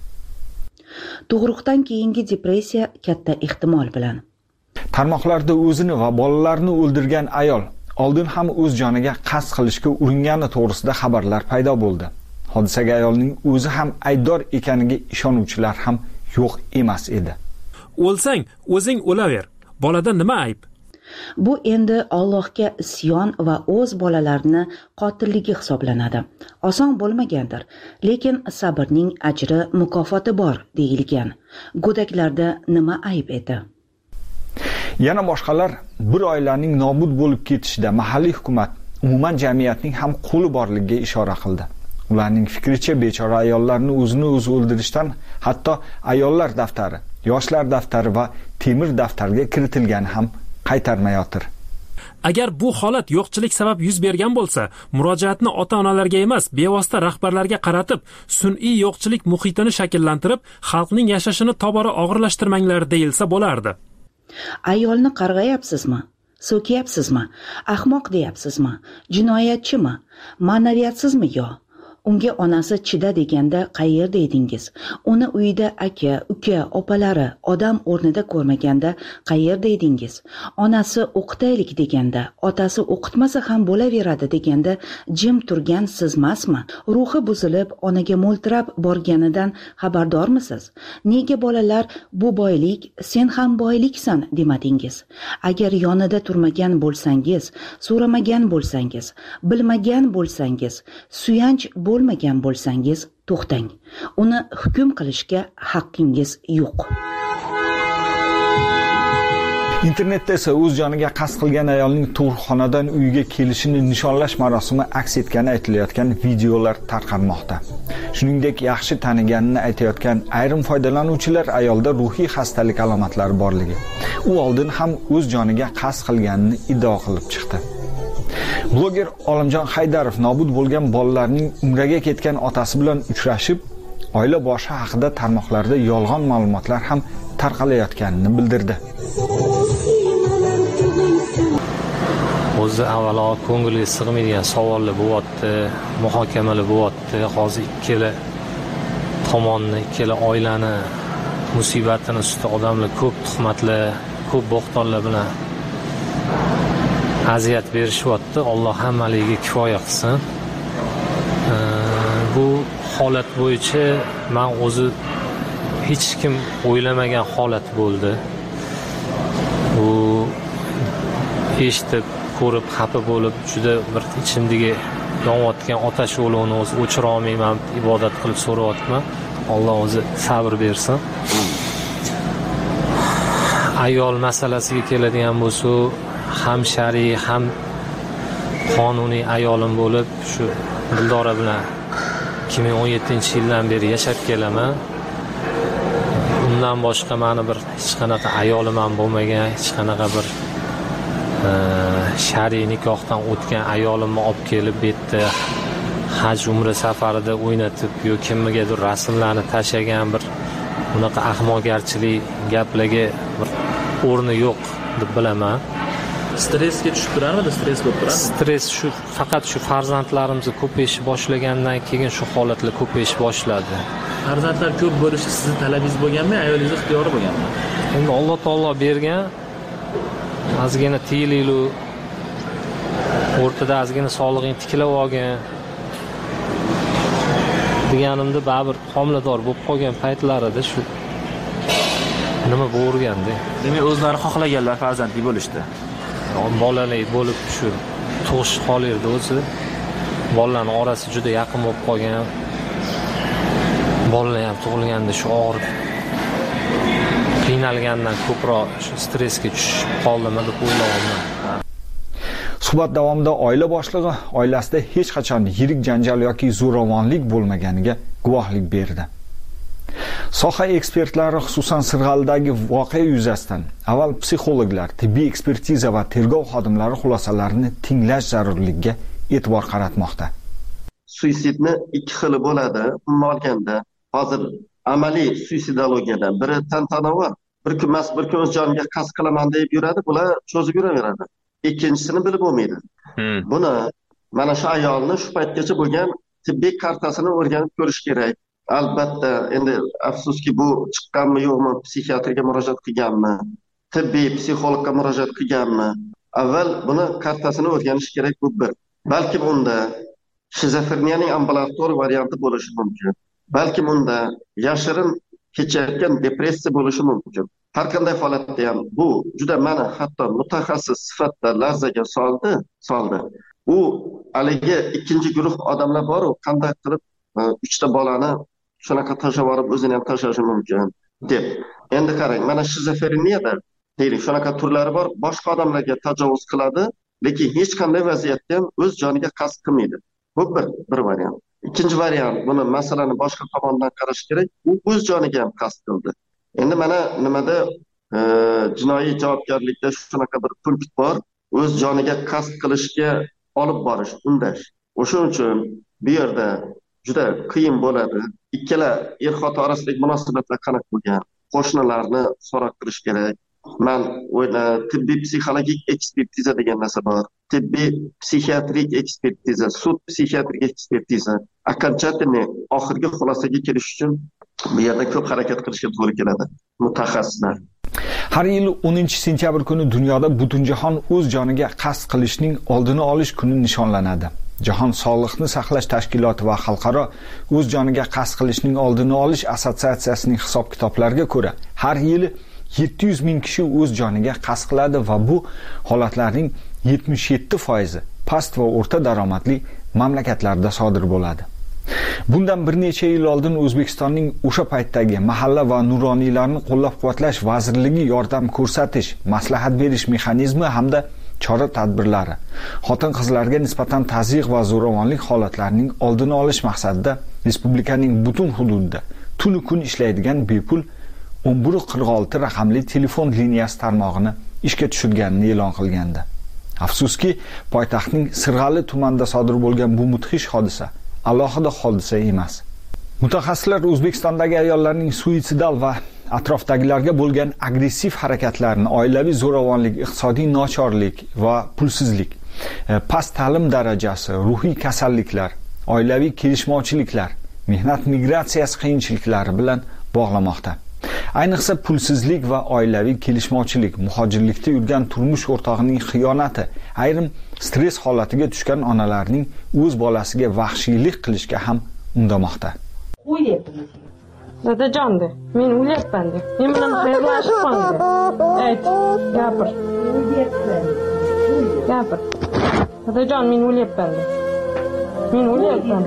Tug'ruqdan keyingi depressiya katta ehtimol bilan. Tarmoqlarda o'zini va bolalarini o'ldirgan ayol oldin ham o'z joniga qasd qilishga uringani to'g'risida xabarlar paydo bo'ldi. Hodisaga ayolning o'zi ham aybdor ekaniga ishonuvchilar ham yo'q emas edi. O'lsang, o'zing o'laver. Bolada nima ayb? Bu endi Allohga isyon va o'z bolalarini qotilligi hisoblanadi. Oson bo'lmagandir, lekin sabrning ajri, mukofoti bor deyilgan. Go'daklarda nima ayb edi? Yana boshqalar bir oilaning nobud bo'lib ketishida mahalliy hukumat, umuman jamiyatning ham qo'li borligiga ishora qildi. Ularning fikricha, bechora ayollarni o'zini o'zi o'ldirishdan hatto ayollar daftari, yoshlar daftari va temir daftarga kiritilgani ham qaytarmayotir. Agar bu holat yo'qchilik sabab yuz bergan bo'lsa, murojaatni ota-onalarga emas, bevosita rahbarlarga qaratib, sun'iy yo'qchilik muhitini shakllantirib, xalqning yashashini tobora og'irlashtirmanglar deyilsa bo'lardi. Ayolni qarg'ayapsizmi? So'kayapsizmi? Ahmoq deyapsizmi? Jinoyatchimi? Ma'naviyatsizmi yo? Unga onasi chida deganda qayerda edingiz? Uni uyida aka, uka, opalari odam o'rnida ko'rmaganda qayerda edingiz? Onasi o'qitaylik deganda, otasi o'qitmasa ham bo'laveradi deganda jim turgan sizmasmi? Ruhi buzilib, onaga mo'ltirab borganidan xabardormisiz? Nega bolalar bu boylik, sen ham boyliksan demadingiz? Agar yonida turmagan bo'lsangiz, so'ramagan bo'lsangiz, bilmagan bo'lsangiz, suyanch bo'lmagan bo'lsangiz, to'xtang. Uni hukm qilishga haqqingiz yo'q. Internetda esa o'z joniga qasd qilgan ayolning tug'ruqxonadan uyiga kelishini nishonlash marosimi aks etgani aytilayotgan videolar tarqalmoqda. Shuningdek, yaxshi taniganini aytayotgan ayrim foydalanuvchilar ayolda ruhiy xastalik alomatlari borligi, u oldin ham o'z joniga qasd qilganini iddao qilib chiqdi. Bloger Olimjon Haydarov nobud bo'lgan bolalarning umraga ketgan otasi bilan uchrashib, oila boshi haqida tarmoqlarda yolg'on ma'lumotlar ham tarqalayotganini bildirdi. O'zi avvalo ko'ngilga sig'maydigan savollar bo'lyapti, muhokamalar bo'lyapti. Hozir ikkala tomonni, ikkala oilani musibatini ustida odamlar ko'p tuhmatlar, ko'p bo'xtonlar bilan aziyat berishyapti. Alloh hammaligiga kifoya qilsin. Bu holat bo'yicha men o'zi hech kim o'ylamagan holat bo'ldi. Bu eshitib, ko'rib, xafa bo'lib, juda bir ichimdagi yonayotgan otash yo'lovini o'zi o'chira olmayman, ibodat qilib so'rayapman. Alloh o'zi sabr bersin. Ayol masalasiga keladigan bo'lsa, ham shar'iy ham qonuniy ayolim bo'lib, shu Dildora bilan 2017-yildan beri yashab kelaman. Undan boshqa meni bir hech qanaqa ayolim ham bo'lmagan, hech qanaqa bir shar'iy nikohdan o'tgan ayolimni olib kelib bu yerda haj umra safarida o'ynatib yoki kimgadir rasmlarni tashagan bir bunaqa ahmoqgarchilik gaplarga bir o'rni yo'q deb bilaman. Stressga tushib turadimi? Stress bo'lib turadi. Stress shu faqat shu farzandlarimiz ko'payishib boshlagandan keyin shu holatlar ko'payish boshladi. Farzandlar ko'p bo'lishi sizning talabingiz bo'lganmi, ayolingiz ixtiyori bo'lganmi? Endi Alloh taolo bergan. Ozgina tiyililu o'rtada ozgina sog'lig'ing tiklab olgan deganimda baribir homilador bo'lib qolgan paytlarida shu nima bo'lganda. Demak, o'zlari xohlaganlar farzandli bo'lishdi. Bolali bo'lib shu tug'ish qolardi o'zi. Bolalarning orasi juda yaqin bo'lib qolgan. Bolalar ham tug'ilganda shu og'ir qiynalgandan ko'proq shu stressga tushib qoldimi deb o'ylayman. Suhbat davomida oila boshlig'i oilasida hech qachon yirik janjal yoki zo'ravonlik bo'lmaganiga guvohlik berdi. Soha ekspertlari xususan Sirg'alidagi voqea yuzasidan avval psixologlar, tibbiy ekspertiza va tergov xodimlari xulosalarini tinglash zarurligiga e'tibor qaratmoqda. Suitsidni ikki xili bo'ladi. Umuman olganda, hozir amaliy suitsidologiyadan biri tantanavor, bir kun emas, bir kun o'z joniga qasd qilaman deb yuradi, bular cho'zib yuraveradi. Ikkinchisini bilib bo'lmaydi. Buni mana shu ayolni shu paytgacha bo'lgan tibbiy kartasini o'rganib ko'rish kerak. Albatta, endi afsuski bu chiqqanmi yo'qmi, psixiatrga murojaat qilganmi, tibbiy psixologga murojaat qilganmi? Avval buni kartasini o'rganish kerak, bu bir. Balkim unda shizofreniyaning ambulator varianti bo'lishi mumkin. Balkim unda yashirin kechayotgan depressiya bo'lishi mumkin. har qanday holatda ham bu juda meni hatto mutaxassis sifatida larzaga soldi. U haligi ikkinchi guruh odamlar bor-ku, qanday qilib 3 ta bolani shunaqa tashlab yuborib o'zini ham tashlashi mumkin deb. Endi qarang, mana shizofreniyada deylik, shunaqa turlari bor, boshqa odamlarga tajovuz qiladi, lekin hech qanday vaziyatda ham o'z joniga qasd qilmaydi. Bu bir variant. Ikkinchi variant, buni masalani boshqa tomondan qarash kerak. U o'z joniga ham qasd qildi. Endi mana nimada jinoiy javobgarlikda shunaqa bir punkt bor, o'z joniga qasd qilishga olib borish, undash. O'shuning uchun bu yerda juda qiyin bo'ladi. Ikkala er-xotin orasidagi munosabatlar qanaqa bo'lgan? Qo'shnilarni so'roq qilish kerak. Men tibbiy psixologik ekspertiza degan narsa bor. Tibbiy psixiatrik ekspertiza, sud psixiatrik ekspertiza. Окончательный oxirgi xulosaga kelish uchun bu yerda ko'p harakat qilishga to'g'ri keladi mutaxassislar. Har yil 10-sentyabr kuni dunyoda Butunjahon o'z joniga qasd qilishning oldini olish kuni nishonlanadi. Jahon Sog'liqni saqlash tashkiloti va Xalqaro o'z joniga qasd qilishning oldini olish assotsiatsiyasining hisob-kitoblariga ko'ra, har yili 700 ming kishi o'z joniga qasd qiladi va bu holatlarning 77% past va o'rta daromadli mamlakatlarda sodir bo'ladi. Bundan bir necha yil oldin O'zbekistonning o'sha paytdagi mahalla va nuroniylarni qo'llab-quvvatlash vazirligi yordam ko'rsatish, maslahat berish mexanizmi hamda chora-tadbirlari xotin-qizlarga nisbatan tazyiq va zo'ravonlik holatlarining oldini olish maqsadida respublikaning butun hududida tunu kun ishlaydigan bepul 1146 raqamli telefon liniyasi tarmog'ini ishga tushirganini e'lon qilgandi. Afsuski, poytaxtning Sirg'ali tumanida sodir bo'lgan bu mudhish hodisa alohida hodisa emas. Mutaxassislar O'zbekistondagi ayollarning suitsidal va atrofdagilarga bo'lgan agressiv harakatlarini, oilaviy zo'ravonlik, iqtisodiy nochorlik va pulsizlik, past ta'lim darajasi, ruhiy kasalliklar, oilaviy kelishmovchiliklar, mehnat migratsiyasi qiyinchiliklari bilan bog'lamoqda. Ayniqsa pulsizlik va oilaviy kelishmovchilik, muhojirlikda yurgan turmush o'rtog'ining xiyonati, ayrim stress holatiga tushgan onalarning o'z bolasiga vahshiylik qilishga ham undamoqda. Dadajon, men o'lyapman deb. Men bilan xayrlashib qoldi. Ayt, gapir. Gapir. Dadajon, men o'lyapman deb. Men o'lyapman.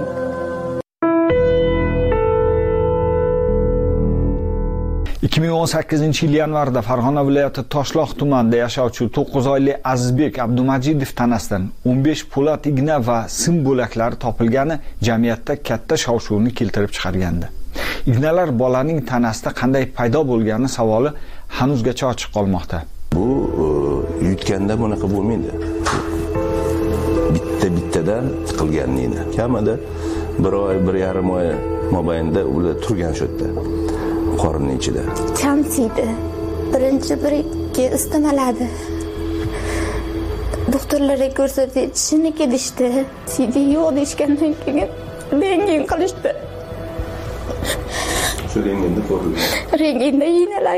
2018 yil yanvarda Farg'ona viloyati Toshloq tumanida yashovchi 9 oyli Azizbek Abdumajidov tanasidan 15 po'lat igna va sim bo'laklari topilgani jamiyatda katta shov-shuvni keltirib chiqargandi. Ignalar bolaning tanasida qanday paydo bo'lgani savoli hanuzgacha ochiq qolmoqda. Bu yutganda bunaqa bo'lmaydi. Bittadan tiqilganligini. Kamida 1 oy, 1,5 oy mobaynida ular turgan shu yerda. Qorinning ichida. Chamsiydi. Birinchi 1-2 istamaladi. Doktorlarga ko'rsatib, tishniki dishdi. Sidi yo'q deshgandan keyin rentgen qilishdi. Shu rentgenda ko'rilgan. Rentgenda yinalar.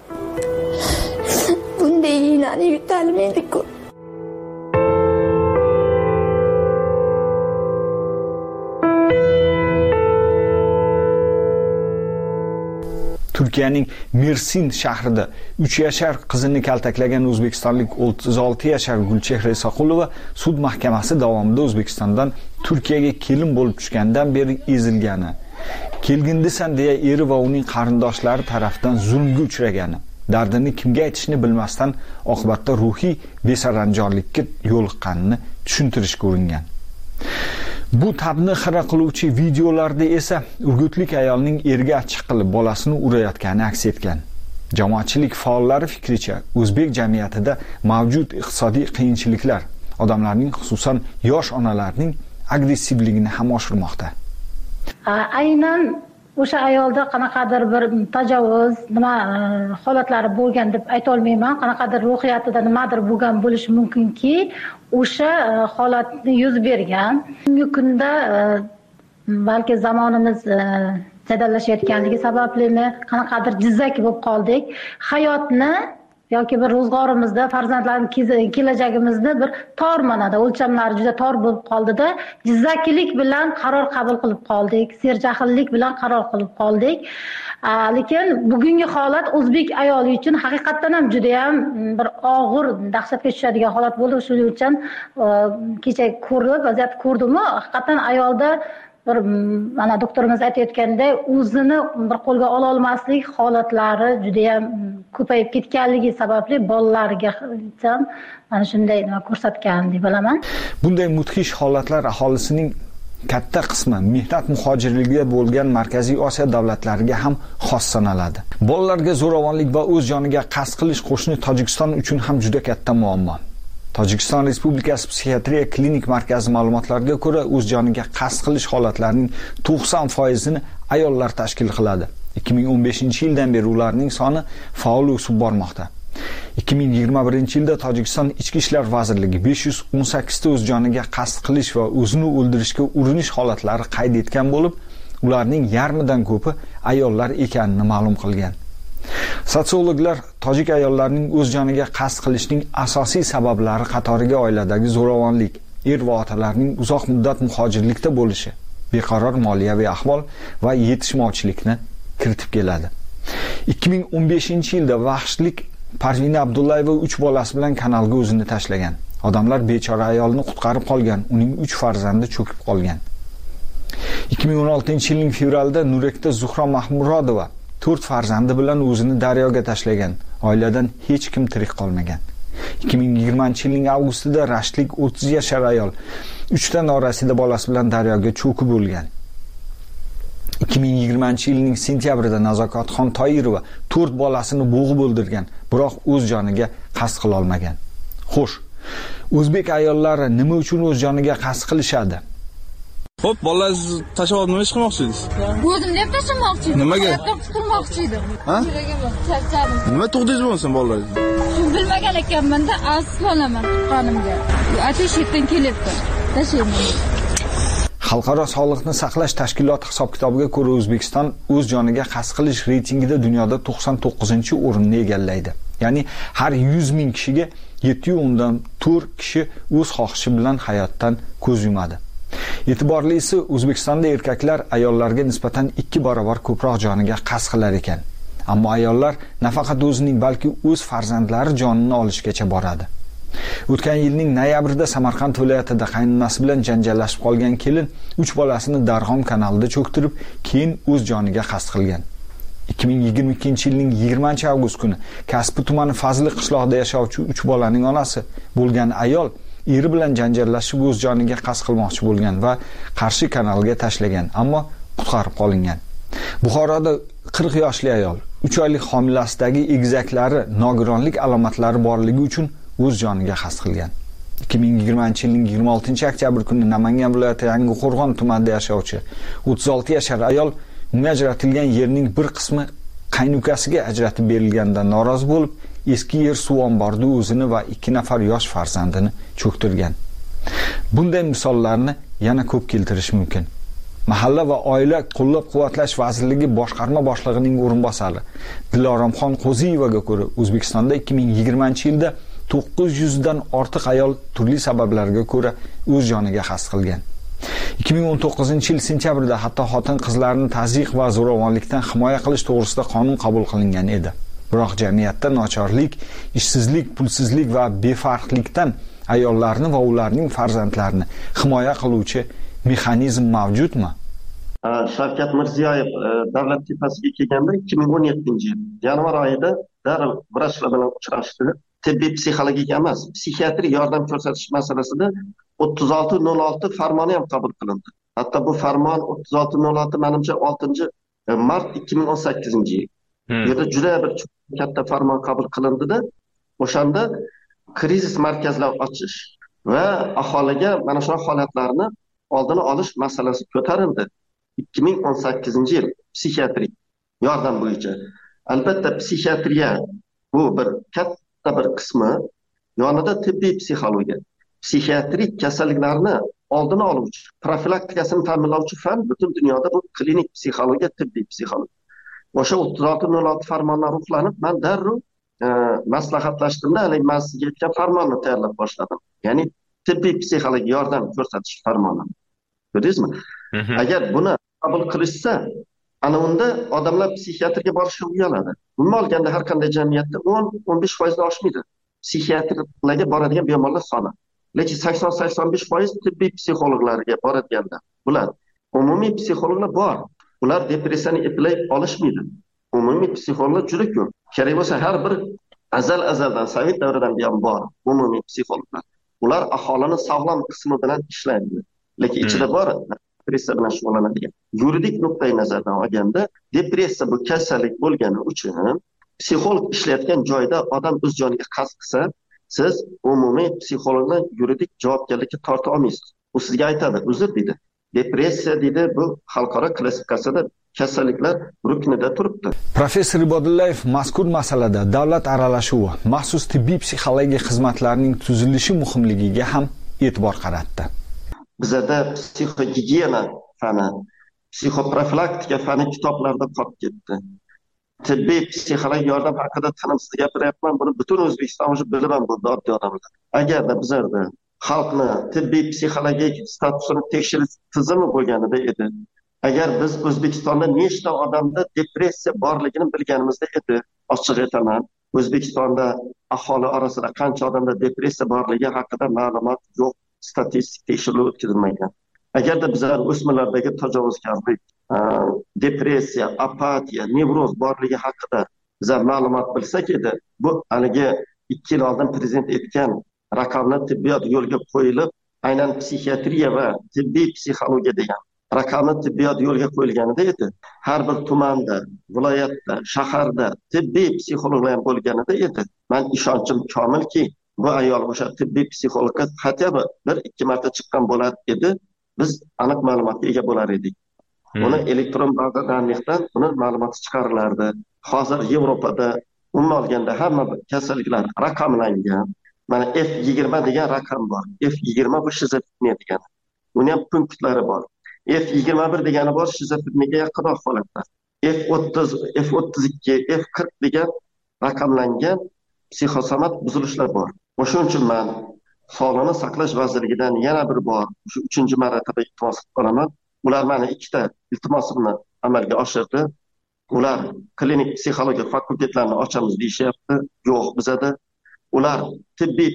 Bunday yinani yutalmaydi-ku. Turkiyaning Mersin shahrida 3 yashar qizini kaltaklagan o'zbekistonlik 36 yashar Gulchehra Isoqulova sud mahkamasi davomida O'zbekistondan Turkiyaga kelin bo'lib tushgandan beri ezilgani, kelgindisan deya eri va uning qarindoshlari tomonidan zulmga uchragani, dardini kimga aytishni bilmasdan oqibatda ruhiy besaranjorlikka yo'liqqanini tushuntirishga uringan. Bu tabni xira qiluvchi videolarda esa urgutlik ayolning eriga achchiq qilib bolasini urayotgani aks etgan. Jamoatchilik faollari fikricha, o'zbek jamiyatida mavjud iqtisodiy qiyinchiliklar odamlarning, xususan yosh onalarning agressivligini ham oshirmoqda. Aynan o'sha ayolda qanaqadir bir tajovuz, nima holatlari bo'lgan deb ayta olmayman. Qanaqadir ruhiyatida nimadir bo'lgan bo'lishi mumkinki, o'sha holatni yuz bergan. Bugungi kunda balki zamonimiz jadallashayotganligi sabablimi, qanaqadir jizzaki bo'lib qoldik. Hayotni yoki bir ro'zg'orimizda farzandlarimiz kelajagimizda bir tor manada o'lchamlari juda tor bo'lib qoldida jizzakilik bilan qaror qabul qilib qoldik, serjahllik bilan qaror qilib qoldik. Lekin bugungi holat o'zbek ayoli uchun haqiqatdan ham juda ham bir og'ir, dahshatga tushadigan holat bo'ldi. Shuning uchun kecha vaziyat ko'rdim-ku, haqiqatdan ayolda bir mana doktorimiz aytayotganday o'zini bir qo'lga ola olmaslik holatlari juda ham ko'payib ketganligi sababli bolalariga ham mana shunday nima ko'rsatgan deb bilaman. Bunday mudhish holatlar aholisining katta qismi mehnat muhojirligiga bo'lgan Markaziy Osiyo davlatlariga ham xos sanaladi. Bolalarga zo'ravonlik va o'z joniga qasd qilish qo'shni Tojikiston uchun ham juda katta muammo. Tojikiston Respublikasi psixiatriya klinik markazi ma'lumotlariga ko'ra, o'z joniga qasd qilish holatlarining 90%ni ayollar tashkil qiladi. 2015-yildan beri ularning soni faol o'sib bormoqda. 2021-yilda Tojikiston Ichki ishlar vazirligi 518 ta o'z joniga qasd qilish va o'zini o'ldirishga urinish holatlari qayd etgan bo'lib, ularning yarmidan ko'pi ayollar ekanini ma'lum qilgan. Sotsiologlar tojik ayollarining o'z joniga qasd qilishining asosiy sabablari qatoriga oiladagi zo'ravonlik, er va otalarning uzoq muddat muhojirlikda bo'lishi, beqaror moliyaviy ahvol va yetishmovchilikni kiritib keladi. 2015-yilda vahshlik Parvina Abdullayeva 3 bolasi bilan kanalga o'zini tashlagan. Odamlar bechora ayolni qutqarib qolgan, uning 3 farzandi cho'kib qolgan. 2016-yilning fevralida Nurekda Zuhra Mahmurodova 4 farzandi bilan o'zini daryoga tashlagan. Oiladan hech kim tirik qolmagan. 2020-yilning avgustida Rashtlik 30 yashar ayol 3 ta norasida bolasi bilan daryoga cho'kib o'lgan. 2020-yilning sentyabrida Nazokatxon Toyirova 4 bolasini bo'g'ib o'ldirgan, biroq o'z joniga qasd qila olmagan. Xo'sh, o'zbek ayollari nima uchun o'z joniga qasd qilishadi? Xo'p, bolalarni tashlab nima ish qilmoqchisiz? O'zim deb tashlamoqchi edim. Nimaga? Qutulmoqchi edim. Ha? Charchadim. Nima tug'dingiz bo'lsin bolalaringizni? Bilmagan ekanman-da, asfalaman tuqqanimga. Atesh yerdan kelyapti. Tashlayman. Xalqaro sog'liqni saqlash tashkiloti hisob-kitobiga ko'ra, O'zbekiston o'z joniga qasd qilish reytingida dunyoda 99-o'rinni egallaydi. Ya'ni har 100 ming kishiga 7.4 kishi o'z xohishi bilan hayotdan ko'z yumadi. E'tiborlisi, O'zbekistonda erkaklar ayollarga nisbatan 2 barobar ko'proq joniga qasd qilar ekan. Ammo ayollar nafaqat o'zining, balki o'z farzandlari jonini olishgacha boradi. O'tgan yilning noyabrida Samarqand viloyatida qaynonasi bilan janjallashib qolgan kelin 3 bolasini Darg'om kanalida cho'ktirib, keyin o'z joniga qasd qilgan. 2022-yilning 20-avgust kuni Kasbi tumani Fazli qishlog'ida yashovchi 3 bolaning onasi bo'lgan ayol eri bilan janjallashib o'z joniga qasd qilmoqchi bo'lgan va Qarshi kanalga tashlagan, ammo qutqarib qolingan. Buxoroda 40 yoshli ayol 3 oylik homilasidagi egizaklari nogironlik alomatlari borligi uchun o'z joniga qasd qilgan. 2020-yilning 26-oktyabr kuni Namangan viloyati Yangiqo'rg'on tumanida yashovchi 36 yashar ayol unga ajratilgan yerning bir qismi qaynukasiga ajratib berilganidan norozi bo'lib, eski yer suv omborida o'zini va 2 nafar yosh farzandini cho'ktirgan. Bunday misollarni yana ko'p keltirish mumkin. Mahalla va oila qo'llab-quvvatlash vazirligi boshqarma boshlig'ining o'rinbosari Diloromxon Qo'ziyevaga ko'ra, O'zbekistonda 2020-yilda 900 dan ortiq ayol turli sabablarga ko'ra o'z joniga qasd qilgan. 2019-yil sentyabrda hatto xotin-qizlarni tazyiq va zo'ravonlikdan himoya qilish to'g'risida qonun qabul qilingan edi. Biroq jamiyatda nochorlik, ishsizlik, pulsizlik va befarqlikdan ayollarni va ularning farzandlarini himoya qiluvchi mexanizm mavjudmi? Shavkat Mirziyoyev davlat tepasiga kelganda 2017-yil yanvar oyida darrov vrachlar bilan uchrashdi. Tibbiy psixologik emas, psixiatrik yordam ko'rsatish masalasida 3606 farmoni ham qabul qilindi. Hatto bu farmon 3606 menimcha 6-mart 2018-yil. Bu yerda juda bir katta farmon qabul qilindida, o'shanda krizis markazlar ochish va aholiga mana shu holatlarni oldini olish masalasi ko'tarildi. 2018-yil psixiatrik yordam bo'yicha. Albatta psixiatriya bu bir katta bir qismi, yonida tibbiy psixologiya. Psixiatrik kasalliklarni oldini oluvchi, profilaktikasini ta'minlovchi fan butun dunyoda bu klinik psixologiya, tibbiy psixologiya. O'sha 3606 farmonlar ruhlanib, men darrov maslahatlashdim, haligi men sizga aytgan farmonni tayyorlab boshladim. Ya'ni tibbiy psixologik yordam ko'rsatish farmoni. Ko'rdingizmi? Agar buni qabul qilishsa, ana unda odamlar psixiatrga borishga uyaladi. Umuman olganda har qanday jamiyatda 10-15% dan oshmaydi psixiatrlarga boradigan bemorlar soni. Lekin 80-85% tibbiy psixologlarga boradiganlar. Bular umumiy psixologlar bor. Ular depressiyani eplay olishmaydi. Umumiy psixologlar juda ko'p. Kerak bo'lsa har bir azaldan sovet davridan buyon bor umumiy psixologlar. Ular aholini sog'lom qismi bilan ishlaydi. Lekin ichida bor depressiya bilan shug'ullanadigan. Yuridik nuqtai nazardan olganda, depressiya bu kasallik bo'lgani uchun psixolog ishlayotgan joyda odam o'z joniga qasd qilsa, siz umumiy psixologni yuridik javobgarlikka torta olmaysiz. U sizga aytadi, uzr deydi. Depressiya deydi, bu xalqaro klassifikatsiyada kasalliklar ruknida turibdi. Professor Ibodullayev mazkur masalada davlat aralashuvi, maxsus tibbiy psixologiya xizmatlarining tuzilishi muhimligiga ham e'tibor qaratdi. Bizda psixogigiyena fani, psixoprofilaktika fani kitoblarda qolib ketdi. Tibbiy psixologik yordam haqida tinimsiz gapiryapman, buni butun O'zbekiston o'zi bilaman bo'ldi oddiy odamlar. Agarda bizlarda xalqni tibbiy psixologik statusini tekshirish tizimi bo'lganida edi, agar biz O'zbekistonda nechta odamda depressiya borligini bilganimizda edi, ochiq aytaman, O'zbekistonda aholi orasida qancha odamda depressiya borligi haqida ma'lumot yo'q, statistik tekshiruv o'tkazilmagan. Agarda bizlar o'smirlardagi tajovuzkorlik, depressiya, apatiya, nevroz borligi haqida bizlar ma'lumot bilsak edi, bu haligi 2 yil oldin prezident aytgan raqamli tibbiyot yo'lga qo'yilib, aynan psixiatriya va tibbiy psixologiya degan raqamli tibbiyot yo'lga qo'yilganida edi. Har bir tumanda, viloyatda, shaharda tibbiy psixologlar ham bo'lganida edi. Men ishonchim komilki, bu ayol o'sha tibbiy psixologga hatto 1-2 marta chiqqan bo'lar edi, biz aniq ma'lumotga ega bo'lar edik. Uni elektron baza danliqdan buni ma'lumoti chiqarilardi. Hozir Yevropada umuman olganda hamma kasalliklar raqamlangan. Mana F20 degan raqam bor. F20 bu shizofreniya degani. Uni ham punktlari bor. F21 degani bor, shizofreniyaga yaqinroq holatlar. F30, F32, F40 degan raqamlangan psixosomat buzilishlar bor. O'shuning uchun men Sog'liqni saqlash vazirligidan yana bir bor, shu 3-marotaba iltimos qilaman. Ular mana 2 ta iltimosimni amalga oshirdi. Ular klinik psixologiya fakultetlarini ochamiz deyishyapti. Yo'q, bizada ular tibbiy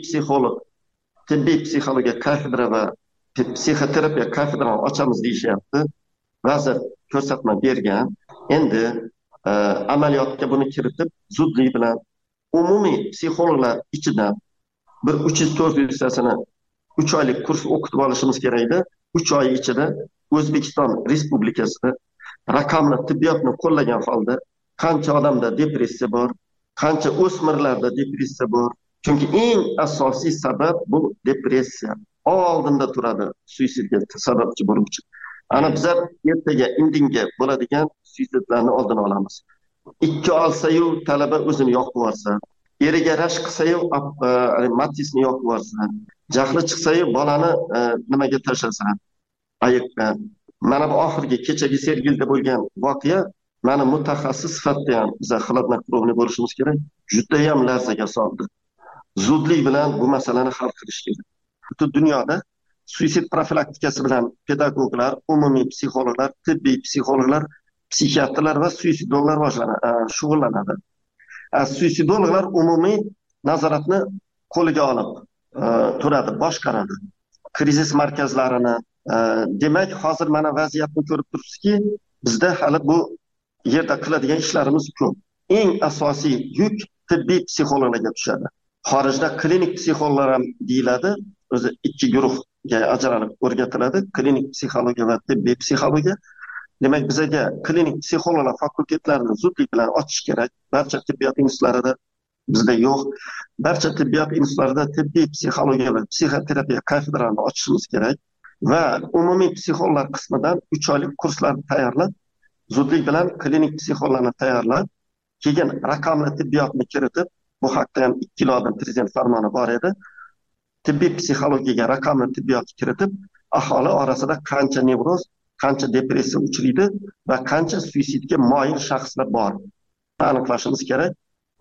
psixologiya kafedra va psixoterapiya kafedrani ochamiz deyishyapti. Vazir ko'rsatma bergan. Endi amaliyotga buni kiritib, zudlik bilan umumiy psixologlar ichidan bir 300-400 tasini 3 oylik kurs o'qitib olishimiz kerakda, 3 oy ichida O'zbekiston Respublikasida raqamli tibbiyotni qo'llagan holda qancha odamda depressiya bor, qancha o'smirlarda depressiya bor. Chunki eng asosiy sabab bu depressiya. Oldinda turadi suitsidga sababchi bo'luvchi. Ana bizlar ertaga indinga bo'ladigan suitsidlarni oldini olamiz. 2 olsa-yu talaba o'zini yoqib yuborsa, eriga rashk qilsa-yu matisni yoqib yuborsa, jahli chiqsa-yu bolani nimaga tashlasa, ayiqqa. Mana bu oxirgi kechagi Sergelda bo'lgan voqea meni mutaxassis sifatida ham bizlar xilotnaqrovni bo'lishimiz kerak, juda ham larzaga soldi. Zudlik bilan bu masalani hal qilish kerak. Butun dunyoda suitsid profilaktikasi bilan pedagoglar, umumiy psixologlar, tibbiy psixologlar, psixiatrlar va suitsidologlar shug'ullanadi. Suitsidologlar umumiy nazoratni qo'liga olib turadi, boshqaradi. Krizis markazlarini, demak, hozir mana vaziyatni ko'rib turibsizki, bizda hali bu yerda qiladigan ishlarimiz ko'p. Eng asosiy yuk tibbiy psixologlarga tushadi. Xorijda klinik psixologlar ham deyiladi, o'zi 2 guruhga ajralib o'rgatiladi, klinik psixologiya va tibbiy psixologiya. Demak, bizga klinik psixologlar fakultetlarini zudlik bilan ochish kerak. Barcha tibbiyot institutlarida bizda yo'q. Barcha tibbiyot institutlarida tibbiy psixologiya va psixoterapiya kafedralarini ochishimiz kerak va umumiy psixologlar qismidan 3 oylik kurslarni tayyorlab, zudlik bilan klinik psixologlarni tayyorlab, keyin raqamli tibbiyotni kiritib, bu haqda ham 2 yil oldin prezident farmoni bor edi. Tibbiy psixologiyaga raqamli tibbiyot kiritib, aholi orasida qancha nevroz, qancha depressiya uchraydi va qancha suitsidga moyil shaxslar bor aniqlashimiz kerak.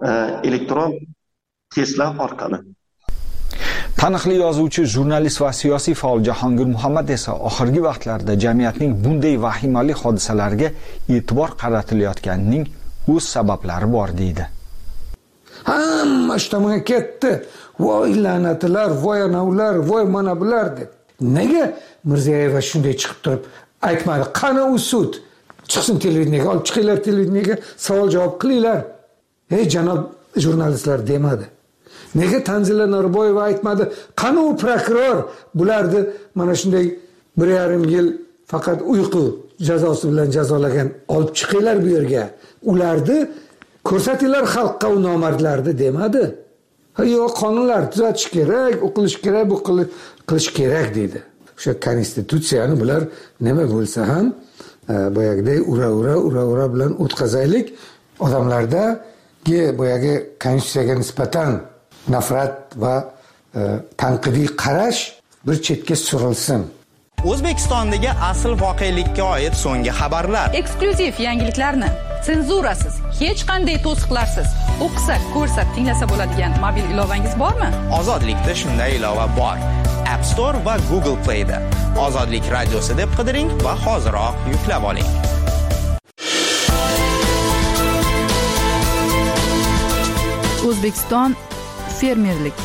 elektron testlar orqali. Taniqli yozuvchi, jurnalist va siyosiy faol Jahongir Muhammad esa oxirgi vaqtlarda jamiyatning bunday vahimali hodisalarga e'tibor qaratilayotganining o'z sabablari bor deydi. Hamma ishtamga ketdi. Voy la'natlar, voy anavlar, voy mana bular deb. Nega Mirziyoyeva shunday chiqib turib aytmadi? Qani u sud? Chiqsin televideniyaga, olib chiqinglar televideniyaga, savol javob qilinglar. Ey janob jurnalistlar demadi. Nega Tanzila Norboyeva aytmadi? Qani u prokuror bularni mana shunday 1,5 yil faqat uyqu jazosi bilan jazolagan, olib chiqinglar bu yerga. Ularni ko'rsatinglar xalqqa u nomardlarni demadi. Yo'q, qonunlar tuzatish kerak, o'qilish kerak, bu qilish kerak dedi. O'sha konstitutsiyani bular nima bo'lsa ham boyagiday ura bilan o'tkazaylik. Odamlardagi boyagi konstitutsiyaga nisbatan nafrat va tanqidiy qarash bir chetga surilsin. O'zbekistondagi asl voqelikka oid so'nggi xabarlar. Eksklyuziv yangiliklarni senzurasiz, hech qanday to'siqlarsiz o'qisa, ko'rsa, tinglasa bo'ladigan mobil ilovangiz bormi? Ozodlikda shunday ilova bor. App Store va Google Play da. Ozodlik radiosi deb qidiring va hoziroq yuklab oling. O'zbekiston fermerlik.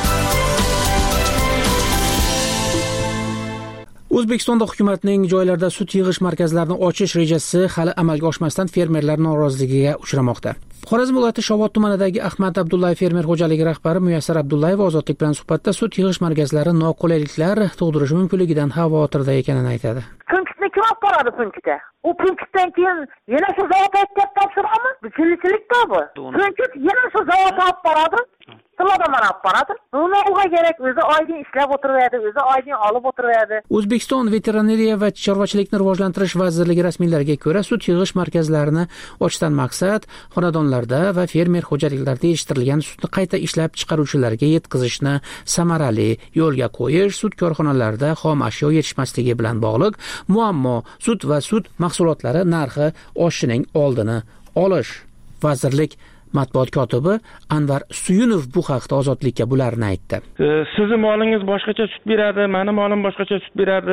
O'zbekistonda hukumatning joylarda sut yig'ish markazlarini ochish rejasi hali amalga oshmasdan fermerlar noroziligiga uchramoqda. Xorazm viloyati Shovot tumanidagi Ahmad Abdullayev fermer xo'jaligi rahbari Muyassar Abdullayev Ozodlik bilan suhbatda sut yig'ish markazlari noqulayliklar tug'dirishi mumkinligidan xavotirda ekanini aytadi. Punktni kim olib boradi punktga? U punktdan keyin yana shu zavodga topshiramiz? Bichilchilikda bu. Punkt yana shu zavodga olib boradi. Tilada mana olib boradi. Uni uga kerak, o'zi oydin ishlab o'tiradi, o'zi oydin olib o'tiradi. O'zbekiston veterinariya va chorvachilikni rivojlantirish vazirligi rasmiylariga ko'ra, sut yig'ish markazlarini ochishdan maqsad xonadonlarda va fermer xo'jaliklarida yetishtirilgan sutni qayta ishlab chiqaruvchilarga yetkazishni samarali yo'lga qo'yish, sut korxonalarida xom ashyo yetishmasligi bilan bog'liq muammo, sut va sut mahsulotlari narxi oshishining oldini olish. Vazirlik matbuot kotibi Anvar Suyunov bu haqda Ozodlikka bularni aytdi. Sizning molingiz boshqacha sut beradi, meni molim boshqacha sut beradi.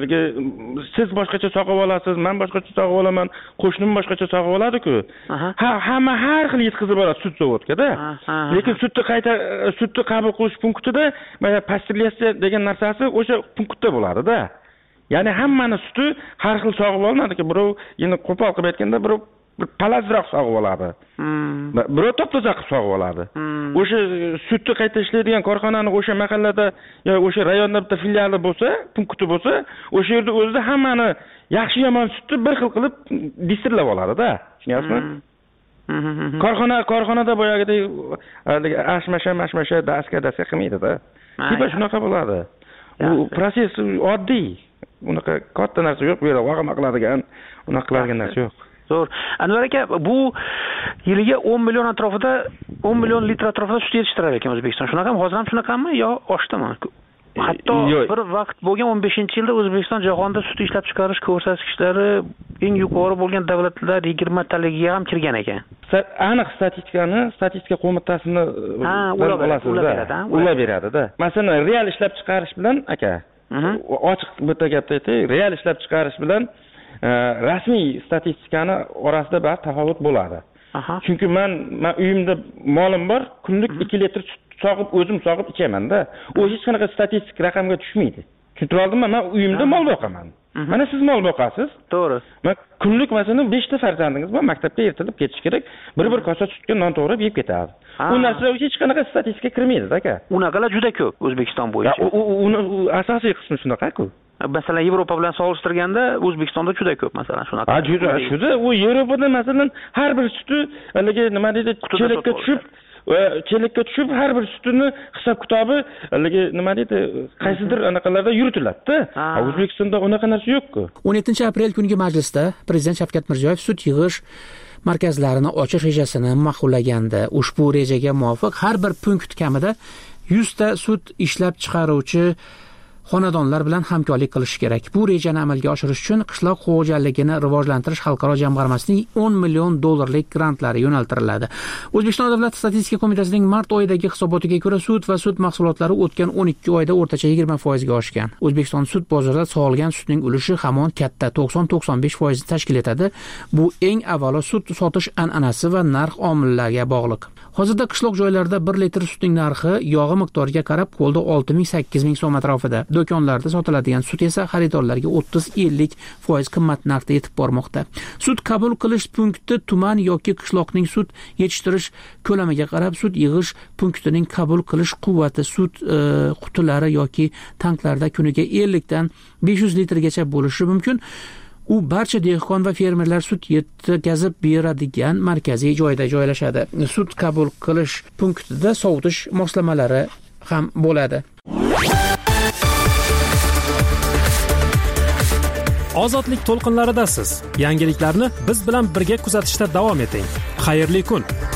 Siz boshqacha sog'ib olasiz, men boshqacha sog'ib olaman, qo'shnim boshqacha sog'ib oladi-ku. Hamma har xil yetkazib oladi sut zavodga-da. Lekin sutni qabul qilish punktida mana pastirlyatsiya degan narsasi o'sha punktda bo'ladi-da. Ya'ni hammani suti har xil sog'ib olmaydi-ku. Birov endi qo'pol qilib aytganda birov palazroq sog'ib oladi. Birov top-toza qilib sog'ib oladi. O'sha sutni qayta ishlaydigan korxonani o'sha mahallada yoki o'sha rayonda bitta filiali bo'lsa, punkti bo'lsa, o'sha yerda o'zida hammani yaxshi yomon sutni bir xil qilib distrillab oladi-da. Tushunyapsizmi? Korxonada boyagidek ashmasha, daska qilmaydi-da. Tipa shunaqa bo'ladi. Bu proses oddiy. Unaqa katta narsa yo'q, bu yerda vahima qiladigan, unaqa qiladigan narsa yo'q. Zo'r. Anvar aka, bu yiliga 10 million atrofida, 10 million litr atrofida sut yetishtirar ekan O'zbekiston. Shunaqami? Hozir ham shunaqami yo oshdimi? Hatto bir vaqt bo'lgan 15-yilda O'zbekiston jahonda sut ishlab chiqarish ko'rsatkichlari eng yuqori bo'lgan davlatlar 20 taligiga ham kirgan ekan. Aniq statistika qo'mitasini ular beradi-da. Masalan, real ishlab chiqarish bilan aka, ochiq bitta gapni aytay, real ishlab chiqarish bilan rasmiy statistikani orasida bir tafovut bo'ladi. Chunki men uyimda molim bor, kunlik 2 litr sut o'zim sog'ib ichaman-da. U hech qanaqa statistik raqamga tushmaydi. Tushuntirib oldimmi? Men uyimda mol boqaman. Mana siz mol boqasiz. To'g'ri. Men kunlik masalan 5 ta farzandingiz bor, maktabga ertalab ketish kerak. Bir kosa sutga non to'g'rab yeb ketadi. U narsa hech qanaqa statistikaga kirmaydi, aka. Unaqalar juda ko'p O'zbekiston bo'yicha. Uni asosiy qismi shunaqa-ku. Masalan, Yevropa bilan solishtirganda O'zbekistonda juda ko'p, masalan, shunaqa. Juda. U Yevropada masalan har bir suti haligi nima deydi, chelakka tushib har bir sutini hisob-kitobi haligi nima deydi, qaysidir anaqalarda yuritiladi-da. O'zbekistonda unaqa narsa yo'q-ku. 17-aprel kungi majlisda Prezident Shavkat Mirziyoyev sut yig'ish markazlarini ochish rejasini ma'qullagandi. Ushbu rejaga muvofiq har bir punkt kamida 100 ta sut ishlab chiqaruvchi xonadonlar bilan hamkorlik qilish kerak. Bu rejani amalga oshirish uchun qishloq xo'jaligini rivojlantirish xalqaro jamg'armasining $10 million grantlari yo'naltiriladi. O'zbekiston Davlat statistika qo'mitasining mart oyidagi hisobotiga ko'ra sut va sut mahsulotlari o'tgan 12 oyda o'rtacha 20% ga oshgan. O'zbekiston sut bozorida sog'ilgan sutning ulushi hamon katta 90-95% tashkil etadi. Bu eng avvalo sut sotish an'anasi va narx omillariga bog'liq. Hozirda qishloq joylarda 1 litr sutning narxi yog'i miqdoriga qarab qo'lda 6,000-8,000 so'm atrofida. Do'konlarda sotiladigan sut esa xaridorlarga 30-50% qimmat narxda yetib bormoqda. Sut qabul qilish punkti tuman yoki qishloqning sut yetishtirish ko'lamiga qarab sut yig'ish punktining qabul qilish quvvati sut qutilari yoki tanklarda kuniga 50 dan 500 litrgacha bo'lishi mumkin. U barcha dehqon va fermerlar sut yetkazib beradigan markaziy joyda joylashadi. Sut qabul qilish punktida sovutish moslamalari ham bo'ladi. Ozodlik to'lqinlaridasiz. Yangiliklarni biz bilan birga kuzatishda davom eting. Xayrli kun.